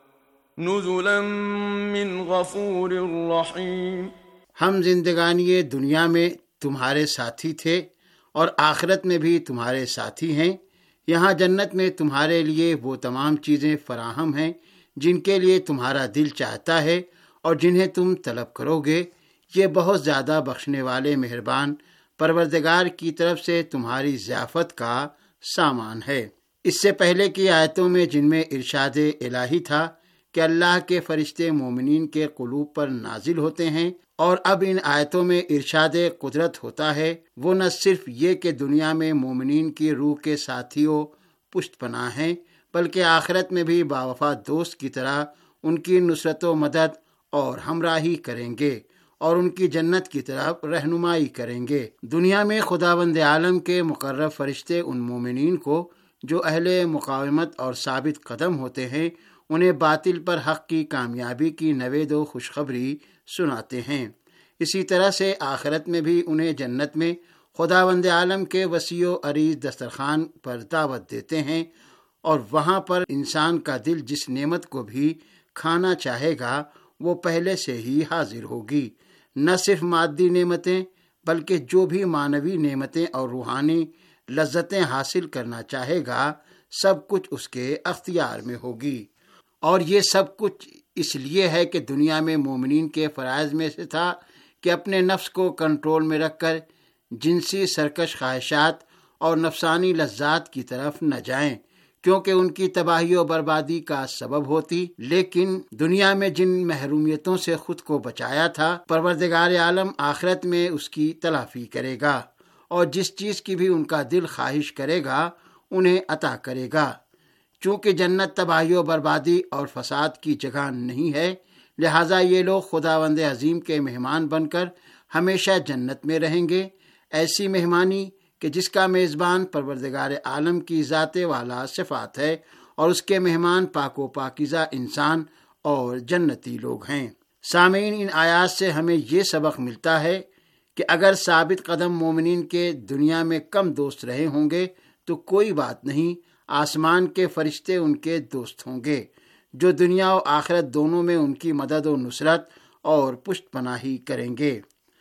[SPEAKER 2] نُزُلًا مِّنْ غَفُورٍ رَّحِيمٍ۔
[SPEAKER 7] ہم زندگانی دنیا میں تمہارے ساتھی تھے اور آخرت میں بھی تمہارے ساتھی ہیں۔ یہاں جنت میں تمہارے لیے وہ تمام چیزیں فراہم ہیں جن کے لیے تمہارا دل چاہتا ہے اور جنہیں تم طلب کرو گے۔ یہ بہت زیادہ بخشنے والے مہربان پروردگار کی طرف سے تمہاری ضیافت کا سامان ہے۔ اس سے پہلے کی آیتوں میں جن میں ارشاد الہی تھا کہ اللہ کے فرشتے مومنین کے قلوب پر نازل ہوتے ہیں، اور اب ان آیتوں میں ارشاد قدرت ہوتا ہے، وہ نہ صرف یہ کہ دنیا میں مومنین کی روح کے ساتھیوں پشت پناہ ہیں، بلکہ آخرت میں بھی باوفا دوست کی طرح ان کی نصرت و مدد اور ہمراہی کریں گے اور ان کی جنت کی طرف رہنمائی کریں گے۔ دنیا میں خداوند عالم کے مقرب فرشتے ان مومنین کو جو اہل مقاومت اور ثابت قدم ہوتے ہیں، انہیں باطل پر حق کی کامیابی کی نوید و خوشخبری سناتے ہیں۔ اسی طرح سے آخرت میں بھی انہیں جنت میں خداوند عالم کے وسیع و عریض دسترخوان پر دعوت دیتے ہیں، اور وہاں پر انسان کا دل جس نعمت کو بھی کھانا چاہے گا وہ پہلے سے ہی حاضر ہوگی۔ نہ صرف مادی نعمتیں بلکہ جو بھی معنوی نعمتیں اور روحانی لذتیں حاصل کرنا چاہے گا، سب کچھ اس کے اختیار میں ہوگی۔ اور یہ سب کچھ اس لیے ہے کہ دنیا میں مومنین کے فرائض میں سے تھا کہ اپنے نفس کو کنٹرول میں رکھ کر جنسی سرکش خواہشات اور نفسانی لذات کی طرف نہ جائیں، کیونکہ ان کی تباہی و بربادی کا سبب ہوتی۔ لیکن دنیا میں جن محرومیتوں سے خود کو بچایا تھا، پروردگار عالم آخرت میں اس کی تلافی کرے گا، اور جس چیز کی بھی ان کا دل خواہش کرے گا انہیں عطا کرے گا۔ چونکہ جنت تباہی و بربادی اور فساد کی جگہ نہیں ہے، لہٰذا یہ لوگ خداوند عظیم کے مہمان بن کر ہمیشہ جنت میں رہیں گے، ایسی مہمانی کہ جس کا میزبان پروردگار عالم کی ذات والا صفات ہے، اور اس کے مہمان پاک و پاکیزہ انسان اور جنتی لوگ ہیں۔ سامعین، ان آیات سے ہمیں یہ سبق ملتا ہے کہ اگر ثابت قدم مومنین کے دنیا میں کم دوست رہے ہوں گے تو کوئی بات نہیں، آسمان کے فرشتے ان کے دوست ہوں گے جو دنیا و آخرت دونوں میں ان کی مدد و نصرت اور پشت پناہی کریں گے۔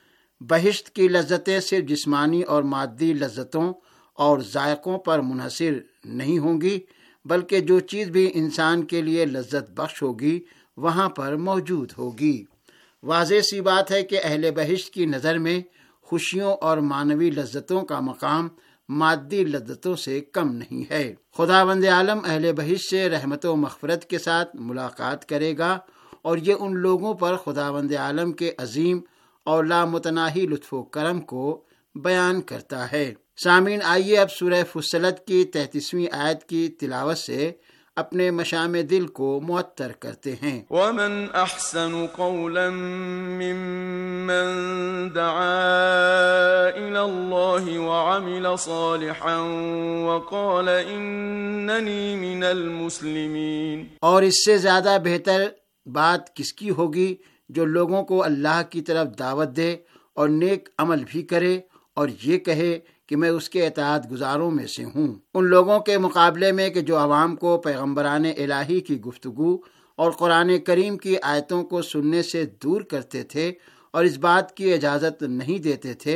[SPEAKER 7] بہشت کی لذتیں صرف جسمانی اور مادی لذتوں اور ذائقوں پر منحصر نہیں ہوں گی، بلکہ جو چیز بھی انسان کے لیے لذت بخش ہوگی وہاں پر موجود ہوگی۔ واضح سی بات ہے کہ اہل بہشت کی نظر میں خوشیوں اور معنوی لذتوں کا مقام مادی لذتوں سے کم نہیں ہے۔ خداوند عالم اہل بہشت سے رحمت و مغفرت کے ساتھ ملاقات کرے گا، اور یہ ان لوگوں پر خداوند عالم کے عظیم اور لامتناہی لطف و کرم کو بیان کرتا ہے۔ سامعین، آئیے اب سورہ فصلت کی 33ویں آیت کی تلاوت سے اپنے مشام دل کو معطر کرتے ہیں۔
[SPEAKER 2] وَمَنْ أَحْسَنُ قَوْلًا مِّمَّنْ دَعَا إِلَى اللَّهِ وَعَمِلَ صَالِحًا وَقَالَ إِنَّنِي مِنَ الْمُسْلِمِينَ۔ اور اس سے زیادہ بہتر بات کس کی ہوگی جو لوگوں کو اللہ کی طرف دعوت دے اور نیک عمل بھی کرے اور یہ کہے کہ میں اس کے اطاعت گزاروں میں سے ہوں، ان لوگوں کے مقابلے میں کہ جو عوام کو پیغمبران الہی کی گفتگو اور قرآن کریم کی آیتوں کو سننے سے دور کرتے تھے اور اس بات کی اجازت نہیں دیتے تھے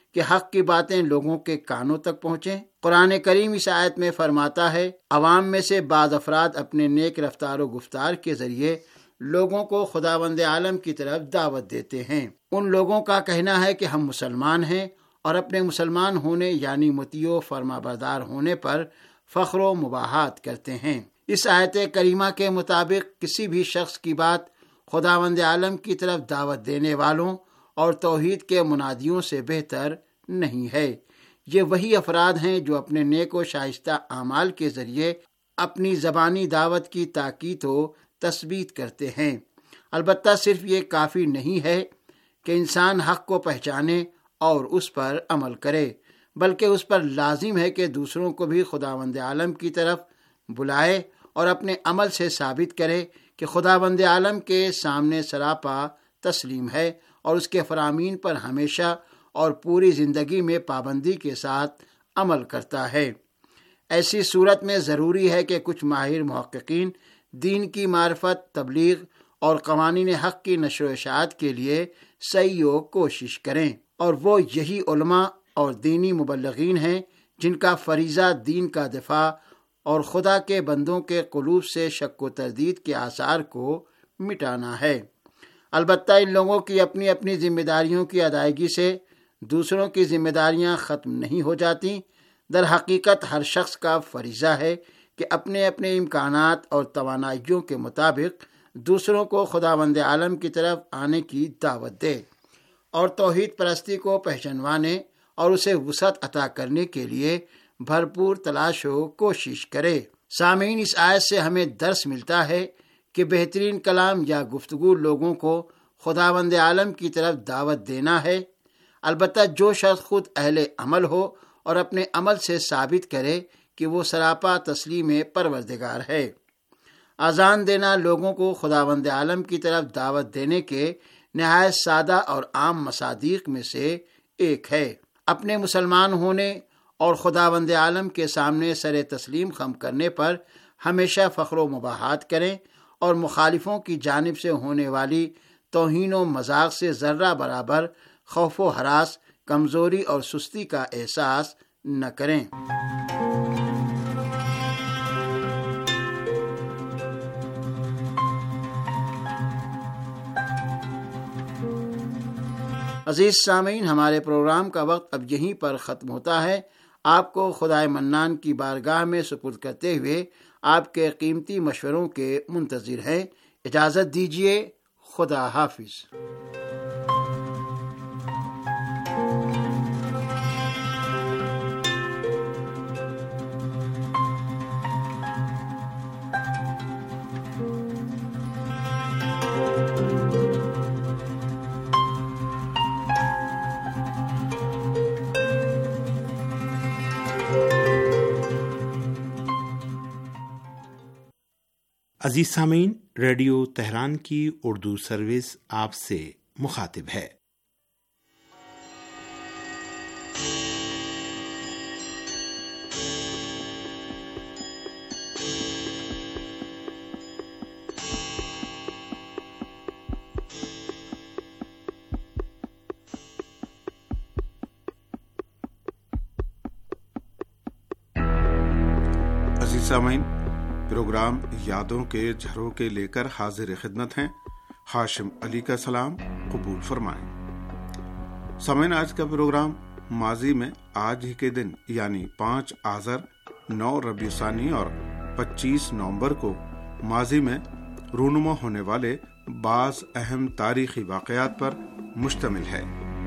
[SPEAKER 7] کہ حق کی باتیں لوگوں کے کانوں تک پہنچیں۔ قرآن کریم اس آیت میں فرماتا ہے، عوام میں سے بعض افراد اپنے نیک رفتار و گفتار کے ذریعے لوگوں کو خداوند عالم کی طرف دعوت دیتے ہیں۔ ان لوگوں کا کہنا ہے کہ ہم مسلمان ہیں اور اپنے مسلمان ہونے یعنی مطیع و فرما بردار ہونے پر فخر و مباحات کرتے ہیں۔ اس آیت کریمہ کے مطابق کسی بھی شخص کی بات خداوند عالم کی طرف دعوت دینے والوں اور توحید کے منادیوں سے بہتر نہیں ہے۔ یہ وہی افراد ہیں جو اپنے نیک و شائستہ اعمال کے ذریعے اپنی زبانی دعوت کی تاکید و تثبیت کرتے ہیں۔ البتہ صرف یہ کافی نہیں ہے کہ انسان حق کو پہچانے اور اس پر عمل کرے، بلکہ اس پر لازم ہے کہ دوسروں کو بھی خداوند عالم کی طرف بلائے اور اپنے عمل سے ثابت کرے کہ خداوند عالم کے سامنے سراپا تسلیم ہے اور اس کے فرامین پر ہمیشہ اور پوری زندگی میں پابندی کے ساتھ عمل کرتا ہے۔ ایسی صورت میں ضروری ہے کہ کچھ ماہر محققین دین کی معرفت، تبلیغ اور قوانین حق کی نشر و اشاعت کے لیے سعی و کوشش کریں، اور وہ یہی علماء اور دینی مبلغین ہیں جن کا فریضہ دین کا دفاع اور خدا کے بندوں کے قلوب سے شک و تردید کے آثار کو مٹانا ہے۔ البتہ ان لوگوں کی اپنی اپنی ذمہ داریوں کی ادائیگی سے دوسروں کی ذمہ داریاں ختم نہیں ہو جاتی۔ در حقیقت ہر شخص کا فریضہ ہے کہ اپنے اپنے امکانات اور توانائیوں کے مطابق دوسروں کو خداوند عالم کی طرف آنے کی دعوت دے اور توحید پرستی کو پہچانوانے اور اسے وسعت عطا کرنے کے لیے بھرپور تلاش و کوشش کرے۔ سامعین، اس آیت سے ہمیں درس ملتا ہے کہ بہترین کلام یا گفتگو لوگوں کو خداوند عالم کی طرف دعوت دینا ہے، البتہ جو شخص خود اہل عمل ہو اور اپنے عمل سے ثابت کرے کہ وہ سراپا تسلیم پروردگار ہے۔ اذان دینا لوگوں کو خداوند عالم کی طرف دعوت دینے کے نہایت سادہ اور عام مصادیق میں سے ایک ہے۔ اپنے مسلمان ہونے اور خداوند عالم کے سامنے سر تسلیم خم کرنے پر ہمیشہ فخر و مباحات کریں اور مخالفوں کی جانب سے ہونے والی توہین و مذاق سے ذرہ برابر خوف و ہراس، کمزوری اور سستی کا احساس نہ کریں۔ عزیز سامعین، ہمارے پروگرام کا وقت اب یہیں پر ختم ہوتا ہے۔ آپ کو خدائے منان کی بارگاہ میں سپرد کرتے ہوئے آپ کے قیمتی مشوروں کے منتظر ہیں۔ اجازت دیجیے، خدا حافظ۔
[SPEAKER 4] عزیز سامعین، ریڈیو تہران کی اردو سروس آپ سے مخاطب ہے۔
[SPEAKER 6] عزیز سامعین، پروگرام یادوں کے جھروکے لے کر حاضر خدمت ہیں۔ ہاشم علی کا سلام قبول فرمائیں۔ سامعین، آج کا پروگرام ماضی میں آج ہی کے دن یعنی 5 آذر، 9 ربیع ثانی اور 25 نومبر کو ماضی میں رونما ہونے والے بعض اہم تاریخی واقعات پر مشتمل ہے۔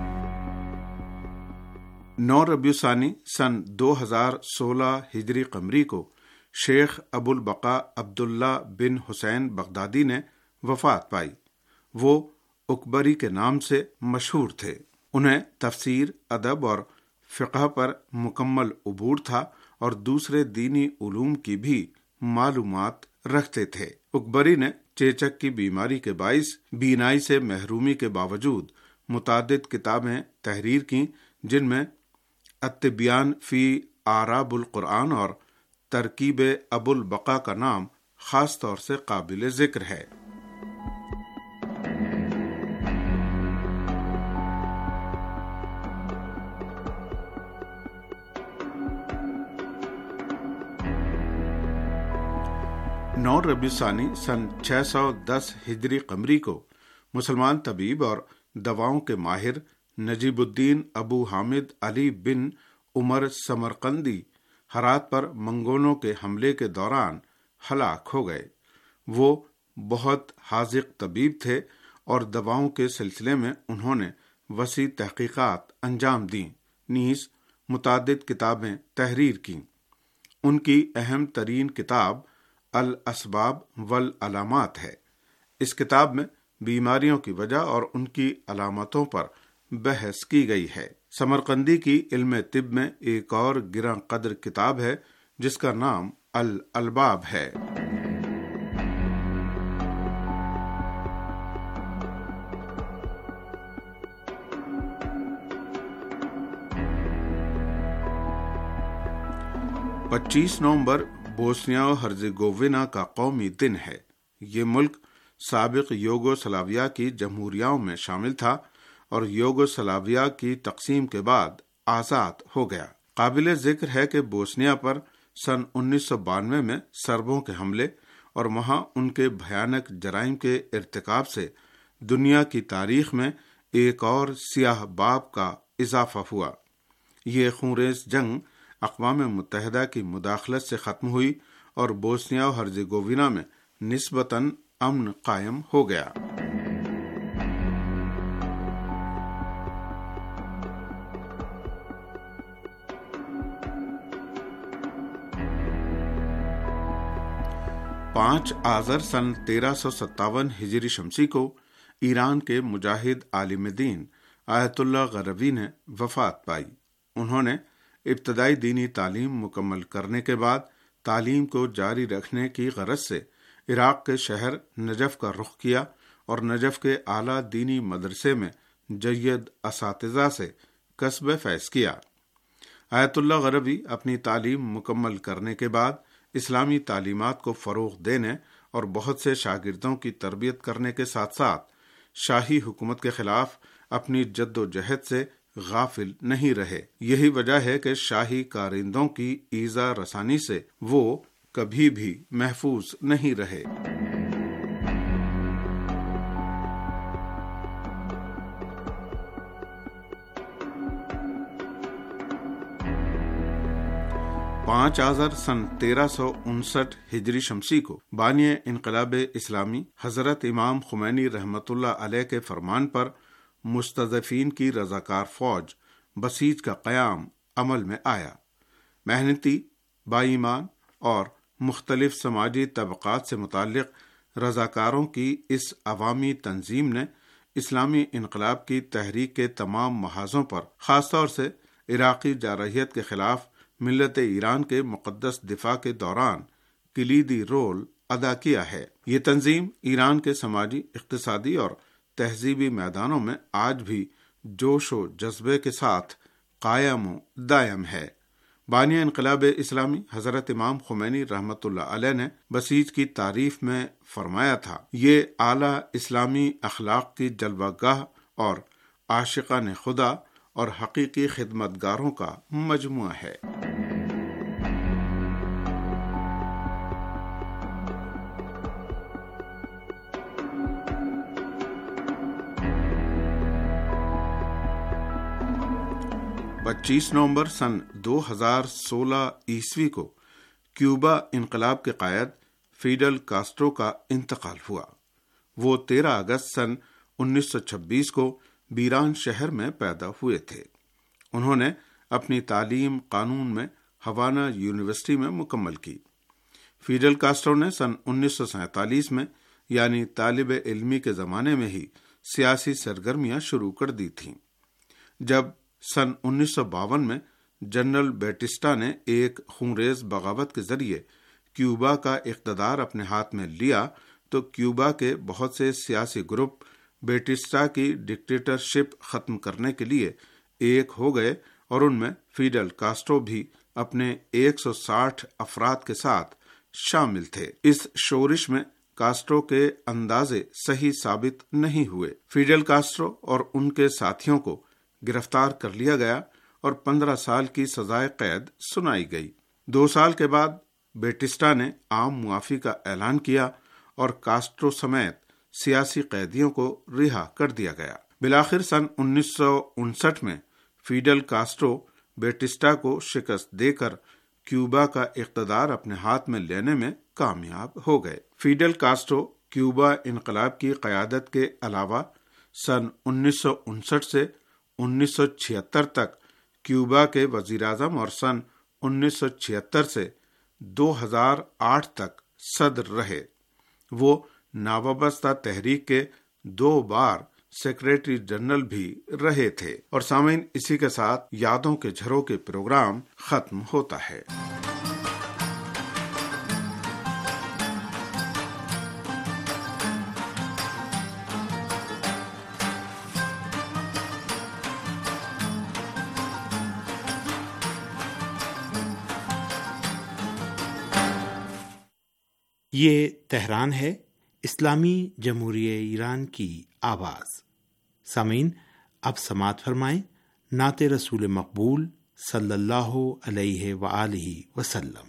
[SPEAKER 6] 9 ربیع ثانی سن 2016 ہجری قمری کو شیخ ابو البقاء عبداللہ بن حسین بغدادی نے وفات پائی۔ وہ اکبری کے نام سے مشہور تھے۔ انہیں تفسیر، ادب اور فقہ پر مکمل عبور تھا اور دوسرے دینی علوم کی بھی معلومات رکھتے تھے۔ اکبری نے چیچک کی بیماری کے باعث بینائی سے محرومی کے باوجود متعدد کتابیں تحریر کیں، جن میں التبیان فی اعراب القرآن اور ترکیب ابو البقاء کا نام خاص طور سے قابل ذکر ہے۔ 9 ربیع الثانی سن 610 ہجری قمری کو مسلمان طبیب اور دواؤں کے ماہر نجیب الدین ابو حامد علی بن عمر سمرقندی ہرات پر منگولوں کے حملے کے دوران ہلاک ہو گئے۔ وہ بہت حاذق طبیب تھے اور دواؤں کے سلسلے میں انہوں نے وسیع تحقیقات انجام دیں، نیز متعدد کتابیں تحریر کیں۔ ان کی اہم ترین کتاب الاسباب والعلامات ہے۔ اس کتاب میں بیماریوں کی وجہ اور ان کی علامتوں پر بحث کی گئی ہے۔ سمرقندی کی علم طب میں ایک اور گراں قدر کتاب ہے جس کا نام الالباب ہے۔ پچیس نومبر بوسنیا و ہرزیگووینا کا قومی دن ہے۔ یہ ملک سابق یوگوسلاویا کی جمہوریاؤں میں شامل تھا اور یوگوسلاویا کی تقسیم کے بعد آزاد ہو گیا۔ قابل ذکر ہے کہ بوسنیا پر سن 1992 میں سربوں کے حملے اور وہاں ان کے بھیانک جرائم کے ارتکاب سے دنیا کی تاریخ میں ایک اور سیاہ باب کا اضافہ ہوا۔ یہ خونریز جنگ اقوام متحدہ کی مداخلت سے ختم ہوئی اور بوسنیا و ہرزیگووینا میں نسبتاً امن قائم ہو گیا۔ پانچ آذر سن 1357 ہجری شمسی کو ایران کے مجاہد عالم دین آیت اللہ غروی نے وفات پائی۔ انہوں نے ابتدائی دینی تعلیم مکمل کرنے کے بعد تعلیم کو جاری رکھنے کی غرض سے عراق کے شہر نجف کا رخ کیا اور نجف کے اعلیٰ دینی مدرسے میں جید اساتذہ سے کسب فیض کیا۔ آیت اللہ غروی اپنی تعلیم مکمل کرنے کے بعد اسلامی تعلیمات کو فروغ دینے اور بہت سے شاگردوں کی تربیت کرنے کے ساتھ ساتھ شاہی حکومت کے خلاف اپنی جد و جہد سے غافل نہیں رہے۔ یہی وجہ ہے کہ شاہی کارندوں کی ایذا رسانی سے وہ کبھی بھی محفوظ نہیں رہے۔ پانچ آذر سن 1359 ہجری شمسی کو بانی انقلاب اسلامی حضرت امام خمینی رحمت اللہ علیہ کے فرمان پر مستضعفین کی رضاکار فوج بسیج کا قیام عمل میں آیا۔ محنتی، باایمان اور مختلف سماجی طبقات سے متعلق رضاکاروں کی اس عوامی تنظیم نے اسلامی انقلاب کی تحریک کے تمام محاذوں پر، خاص طور سے عراقی جارحیت کے خلاف ملت ایران کے مقدس دفاع کے دوران کلیدی رول ادا کیا ہے۔ یہ تنظیم ایران کے سماجی، اقتصادی اور تہذیبی میدانوں میں آج بھی جوش و جذبے کے ساتھ قائم و دائم ہے۔ بانی انقلاب اسلامی حضرت امام خمینی رحمت اللہ علیہ نے بسیج کی تعریف میں فرمایا تھا، یہ اعلیٰ اسلامی اخلاق کی جلوہ گاہ اور عاشقان خدا اور حقیقی خدمتگاروں کا مجموعہ ہے۔ پچیس نومبر سن 2016 عیسوی کو کیوبا انقلاب کے قائد فیڈل کاسٹرو کا انتقال ہوا۔ وہ 13 اگست سن 1926 کو بیران شہر میں پیدا ہوئے تھے۔ انہوں نے اپنی تعلیم قانون میں ہوانا یونیورسٹی میں مکمل کی۔ فیڈل کاسٹرو نے سن 1947 میں یعنی طالب علمی کے زمانے میں ہی سیاسی سرگرمیاں شروع کر دی تھیں۔ جب سن 1952 میں جنرل بیٹسٹا نے ایک خونریز بغاوت کے ذریعے کیوبا کا اقتدار اپنے ہاتھ میں لیا تو کیوبا کے بہت سے سیاسی گروپ بیٹسٹا کی ڈکٹیٹرشپ ختم کرنے کے لیے ایک ہو گئے اور ان میں فیڈل کاسٹرو بھی اپنے 160 افراد کے ساتھ شامل تھے۔ اس شورش میں کاسٹرو کے اندازے صحیح ثابت نہیں ہوئے۔ فیڈل کاسٹرو اور ان کے ساتھیوں کو گرفتار کر لیا گیا اور 15 سال کی سزائے قید سنائی گئی۔ 2 سال کے بعد بیٹسٹا نے عام معافی کا اعلان کیا اور کاسٹرو سمیت سیاسی قیدیوں کو رہا کر دیا گیا۔ بالآخر سن 1959 میں فیڈل کاسٹرو بیٹسٹا کو شکست دے کر کیوبا کا اقتدار اپنے ہاتھ میں لینے میں کامیاب ہو گئے۔ فیڈل کاسٹرو کیوبا انقلاب کی قیادت کے علاوہ سن 1959 سے 1976 تک کیوبا کے وزیر اعظم اور سن 1976 سے 2008 تک صدر رہے۔ وہ ناوابستہ تحریک کے 2 بار سیکریٹری جنرل بھی رہے تھے۔ اور سامعین، اسی کے ساتھ یادوں کے جھروکے پروگرام ختم ہوتا ہے۔
[SPEAKER 4] یہ تہران ہے، اسلامی جمہوریہ ایران کی آواز۔ سامعین، اب سماعت فرمائیں نعت رسول مقبول صلی اللہ علیہ وآلہ وسلم۔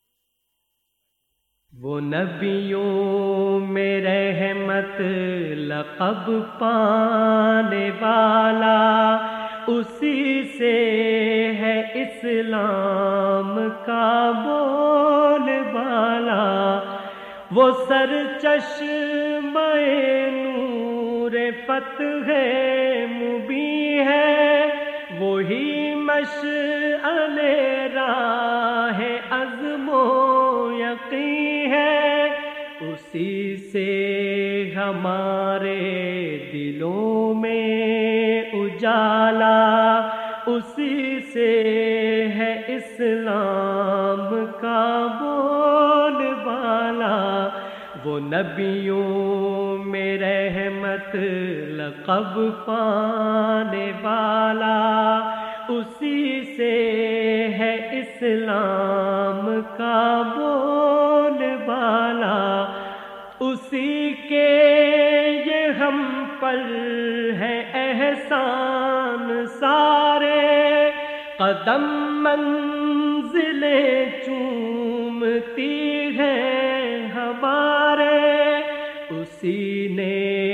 [SPEAKER 11] وہ نبیوں میں رحمت لقب پانے والا، اسی سے ہے اسلام کا بول بالا۔ وہ سر چشمہ نور فتح مبین ہے، وہی مشعل راہ عزم و یقین ہے، اسی سے ہمارے دلوں میں اجالا، اسی سے ہے اسلام کا بول بالا۔ وہ نبیوں میں رحمت لقب پانے والا، اسی سے ہے اسلام کا بول بالا، اسی کے یہ ہم پر ہے احسان سارے، قدم منزلیں چومتی ہیں ہمارے، اسی نے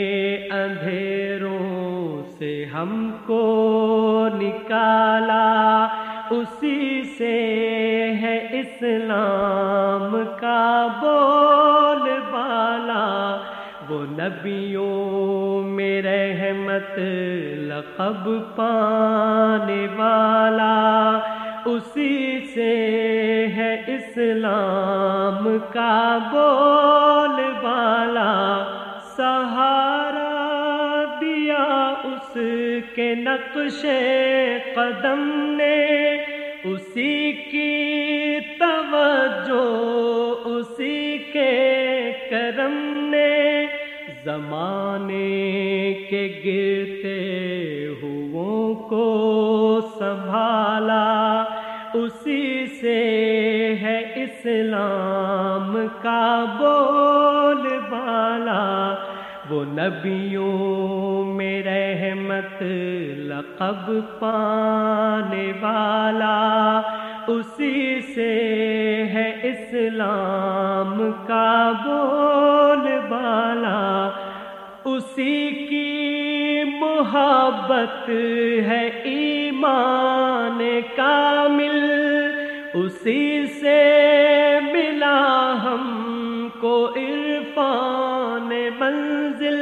[SPEAKER 11] اندھیروں سے ہم کو نکالا، اسی سے ہے اسلام کا بول بالا۔ وہ نبیوں میں رحمت لقب پانے والا، اسی سے ہے اسلام کا بول بالا۔ سہارا دیا اس کے نقش قدم نے، اسی کی توجہ اسی کے کرم نے، زمانے کے گرتے ہوں کو سنبھالا، اسی سے ہے اسلام کا بول بالا۔ وہ نبیوں میں رحمت لقب پانے والا، اسی سے ہے اسلام کا بول بالا، اسی کی محبت ہے ایمان کامل، اسی سے ملا ہم کو عرفان منزل،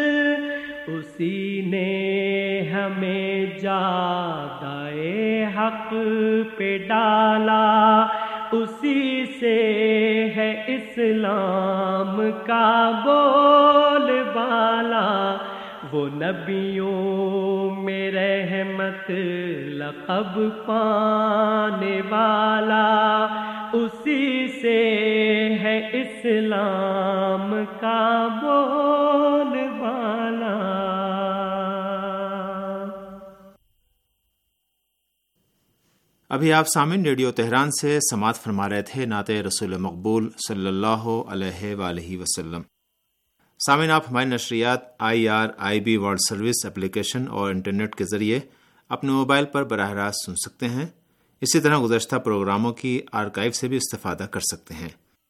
[SPEAKER 11] اسی نے ہمیں جادائے حق پہ ڈالا، اسی سے ہے اسلام کا بول بالا۔ وہ نبیوں میں رحمت لقب پانے والا، اسی سے ہے اسلام کا بول بالا۔
[SPEAKER 5] ابھی آپ سامعین ریڈیو تہران سے سماعت فرما رہے تھے نعت رسول مقبول صلی اللہ علیہ وآلہ وسلم۔ سامعین، آپ ہماری نشریات IRIB ورلڈ سروس اپلیکیشن اور انٹرنیٹ کے ذریعے اپنے موبائل پر براہ راست سن سکتے ہیں۔ اسی طرح گزشتہ پروگراموں کی آرکائیو سے بھی استفادہ کر سکتے ہیں۔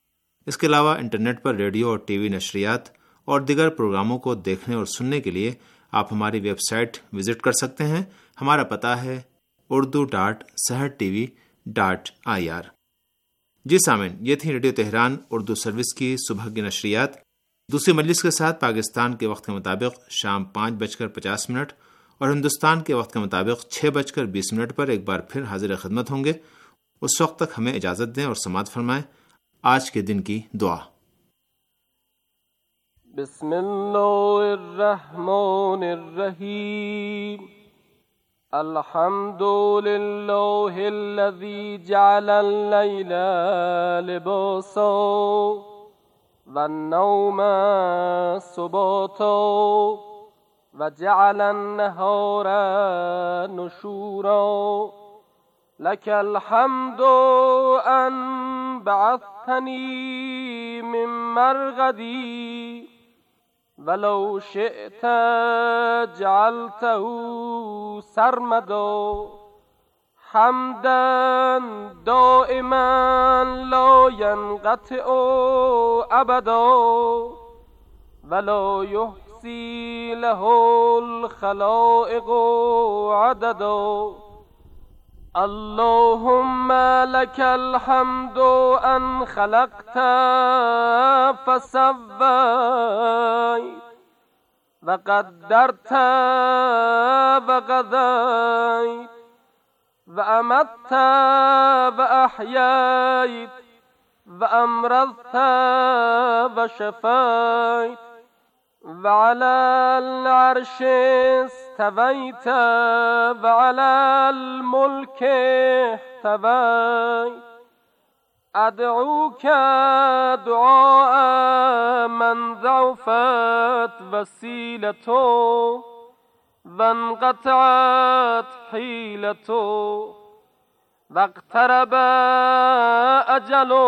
[SPEAKER 5] इसके अलावा इंटरनेट पर रेडियो और टीवी नशरियात और दीगर प्रोग्रामों को देखने और सुनने के लिए आप हमारी वेबसाइट विजिट कर सकते हैं। हमारा पता है urdu.sehertv.ir। जी सामीन, ये थी रेडियो तेहरान उर्दू सर्विस की सुबह की नशरियात। दूसरी मजलिस के साथ पाकिस्तान के वक्त के मुताबिक शाम 5:50 और हिंदुस्तान के वक्त के मुताबिक 6:20 पर एक बार फिर हाजिर खिदमत होंगे। उस वक्त तक हमें इजाज़त दें और समाअत फरमाएं। आज के दिन की दुआ।
[SPEAKER 11] बिस्मिल्लाहिर्रहमानिर्रहीम। अल्हम्दुलिल्लाहिल्लज़ी जअलल लैला लिबासा वन्नौमा सुबाता वजअलन नहारा नुशूरा लकल हम्दु अन बअथनी मिन मरगदी वलो शिअत जअलतहु सरमदा हम्दन दाइमन ला यनक़तिउ अबदा वलो युहसी लहुल खलाइक़ु अददा अल्लाहुम्मा लकल हम्दु अन खलक़त फसव्वैत वक़द्दरत वग़दैत वअमत्त वअहयैत वअमरज़त वशफ़ैत वअलल अर्शि इस्तवैत वअलल मुल्कि इह्तवैत अदऊक दुआ मन ज़अफ़त वसीलतो वन्क़तअत हीलतो वक़्तरब अजलो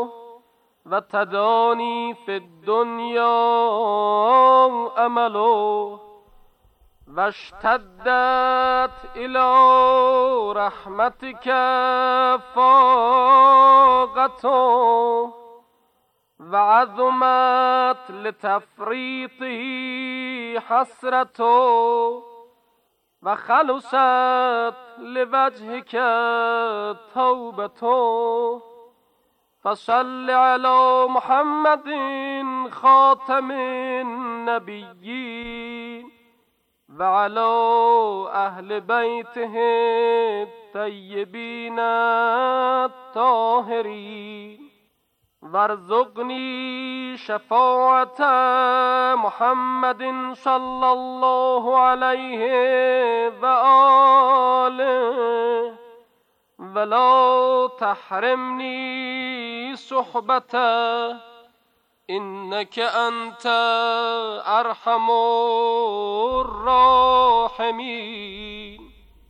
[SPEAKER 11] वतदानी फ़िद्दुन्या अमलो वश्तद्दत इला रहमतिक फ़ाक़तो वअज़मत लितफ़रीतिही हसरतो वख़लुसत लिवजहिक तौबतो फसल्लि अला मुहम्मदिन ख़ातमिन नबिय्यीन वअला अहलि बैतिहि तय्यबीन ताहिरीन वर्ज़ुक़नी शफ़ाअत मुहम्मदिन सल्लल्लाहु अलैहि वआलिहि वला तहरिमनी सुहबतह इन्नक अन्त अरहमुर राहिमीन।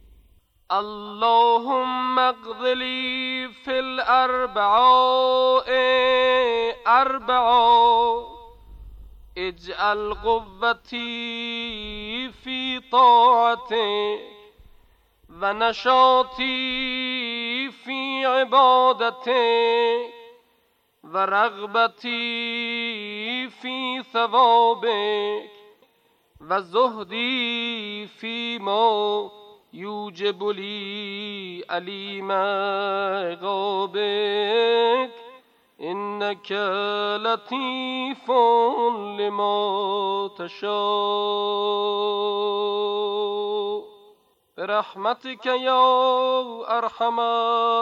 [SPEAKER 11] अल्लाहुम्मा अक़्ज़िली फ़िल अर्बआए अर्बआ इजअल क़ुव्वती फ़ी ताअतिक व नशाती फ़ी इबादतिक व रग़बती फ़ी सवाबिक व ज़ुहदी फ़ीमा यूजिबु ली अलीम ग़ाबिक इन्नक लतीफ़ुन लिमा तशा बिरहमतिक या अरहमर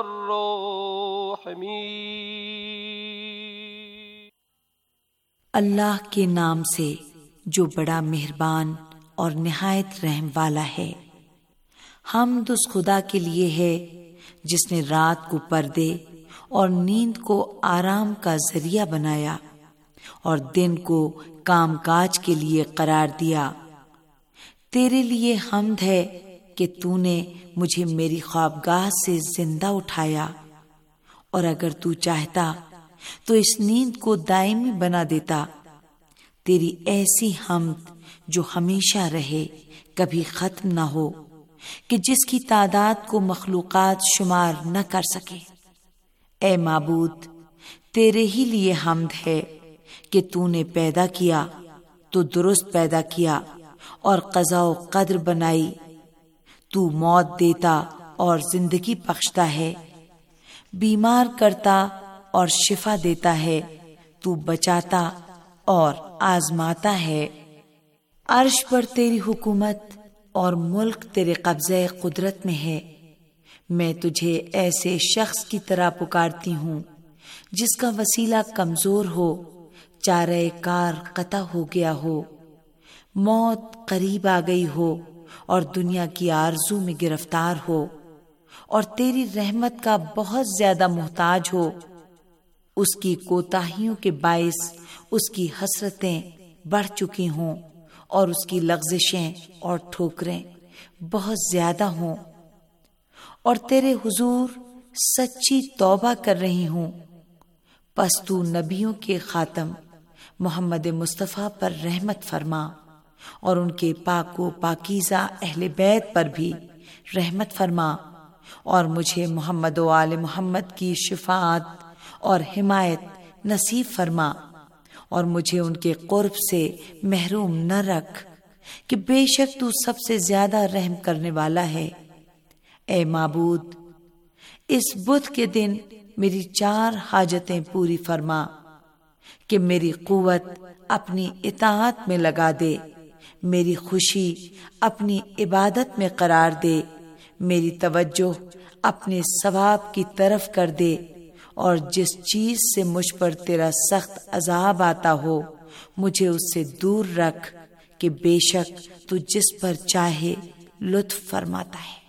[SPEAKER 11] राहिमीन।
[SPEAKER 9] अल्लाह के नाम से जो बड़ा मेहरबान और निहायत रहम वाला है। हम्द उस खुदा के लिए है जिसने रात को पर्दे और नींद को आराम का जरिया बनाया और दिन को कामकाज के लिए करार दिया। तेरे लिए हम्द है कि तूने मुझे मेरी ख्वाबगाह से जिंदा उठाया, और अगर तू चाहता तो इस नींद को दायमी बना देता। तेरी ऐसी हम्द जो हमेशा रहे, कभी खत्म न हो, कि जिसकी तादाद को मखलूकात शुमार न कर सके। ए माबूद, تیرے ہی لیے حمد ہے کہ تو نے پیدا کیا تو درست پیدا کیا اور قضا و قدر بنائی. تو موت دیتا اور زندگی بخشتا ہے، بیمار کرتا اور شفا دیتا ہے، تو بچاتا اور آزماتا ہے. عرش پر تیری حکومت اور ملک تیرے قبضہ قدرت میں ہے. میں تجھے ایسے شخص کی طرح پکارتی ہوں جس کا وسیلہ کمزور ہو، چارہ کار قطع ہو گیا ہو، موت قریب آ گئی ہو اور دنیا کی آرزو میں گرفتار ہو اور تیری رحمت کا بہت زیادہ محتاج ہو. اس کی کوتاہیوں کے باعث اس کی حسرتیں بڑھ چکی ہوں اور اس کی لغزشیں اور ٹھوکریں بہت زیادہ ہوں، اور تیرے حضور سچی توبہ کر رہی ہوں. پس تو نبیوں کے خاتم محمد مصطفیٰ پر رحمت فرما اور ان کے پاک و پاکیزہ اہل بیت پر بھی رحمت فرما، اور مجھے محمد و آل محمد کی شفاعت اور حمایت نصیب فرما، اور مجھے ان کے قرب سے محروم نہ رکھ کہ بے شک تو سب سے زیادہ رحم کرنے والا ہے. اے معبود، اس بدھ کے دن میری 4 حاجتیں پوری فرما کہ میری قوت اپنی اطاعت میں لگا دے، میری خوشی اپنی عبادت میں قرار دے، میری توجہ اپنے ثواب کی طرف کر دے، اور جس چیز سے مجھ پر تیرا سخت عذاب آتا ہو مجھے اس سے دور رکھ کہ بے شک تو جس پر چاہے لطف فرماتا ہے.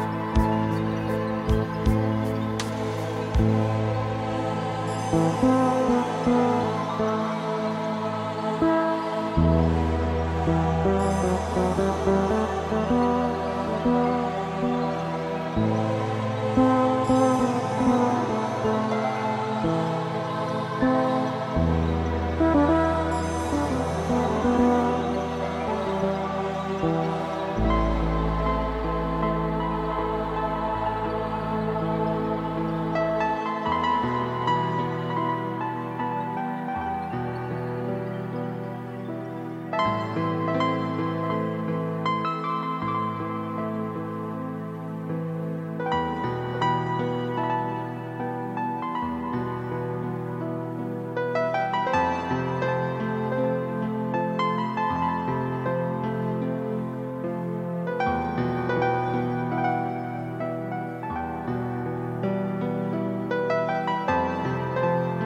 [SPEAKER 12] Thank you.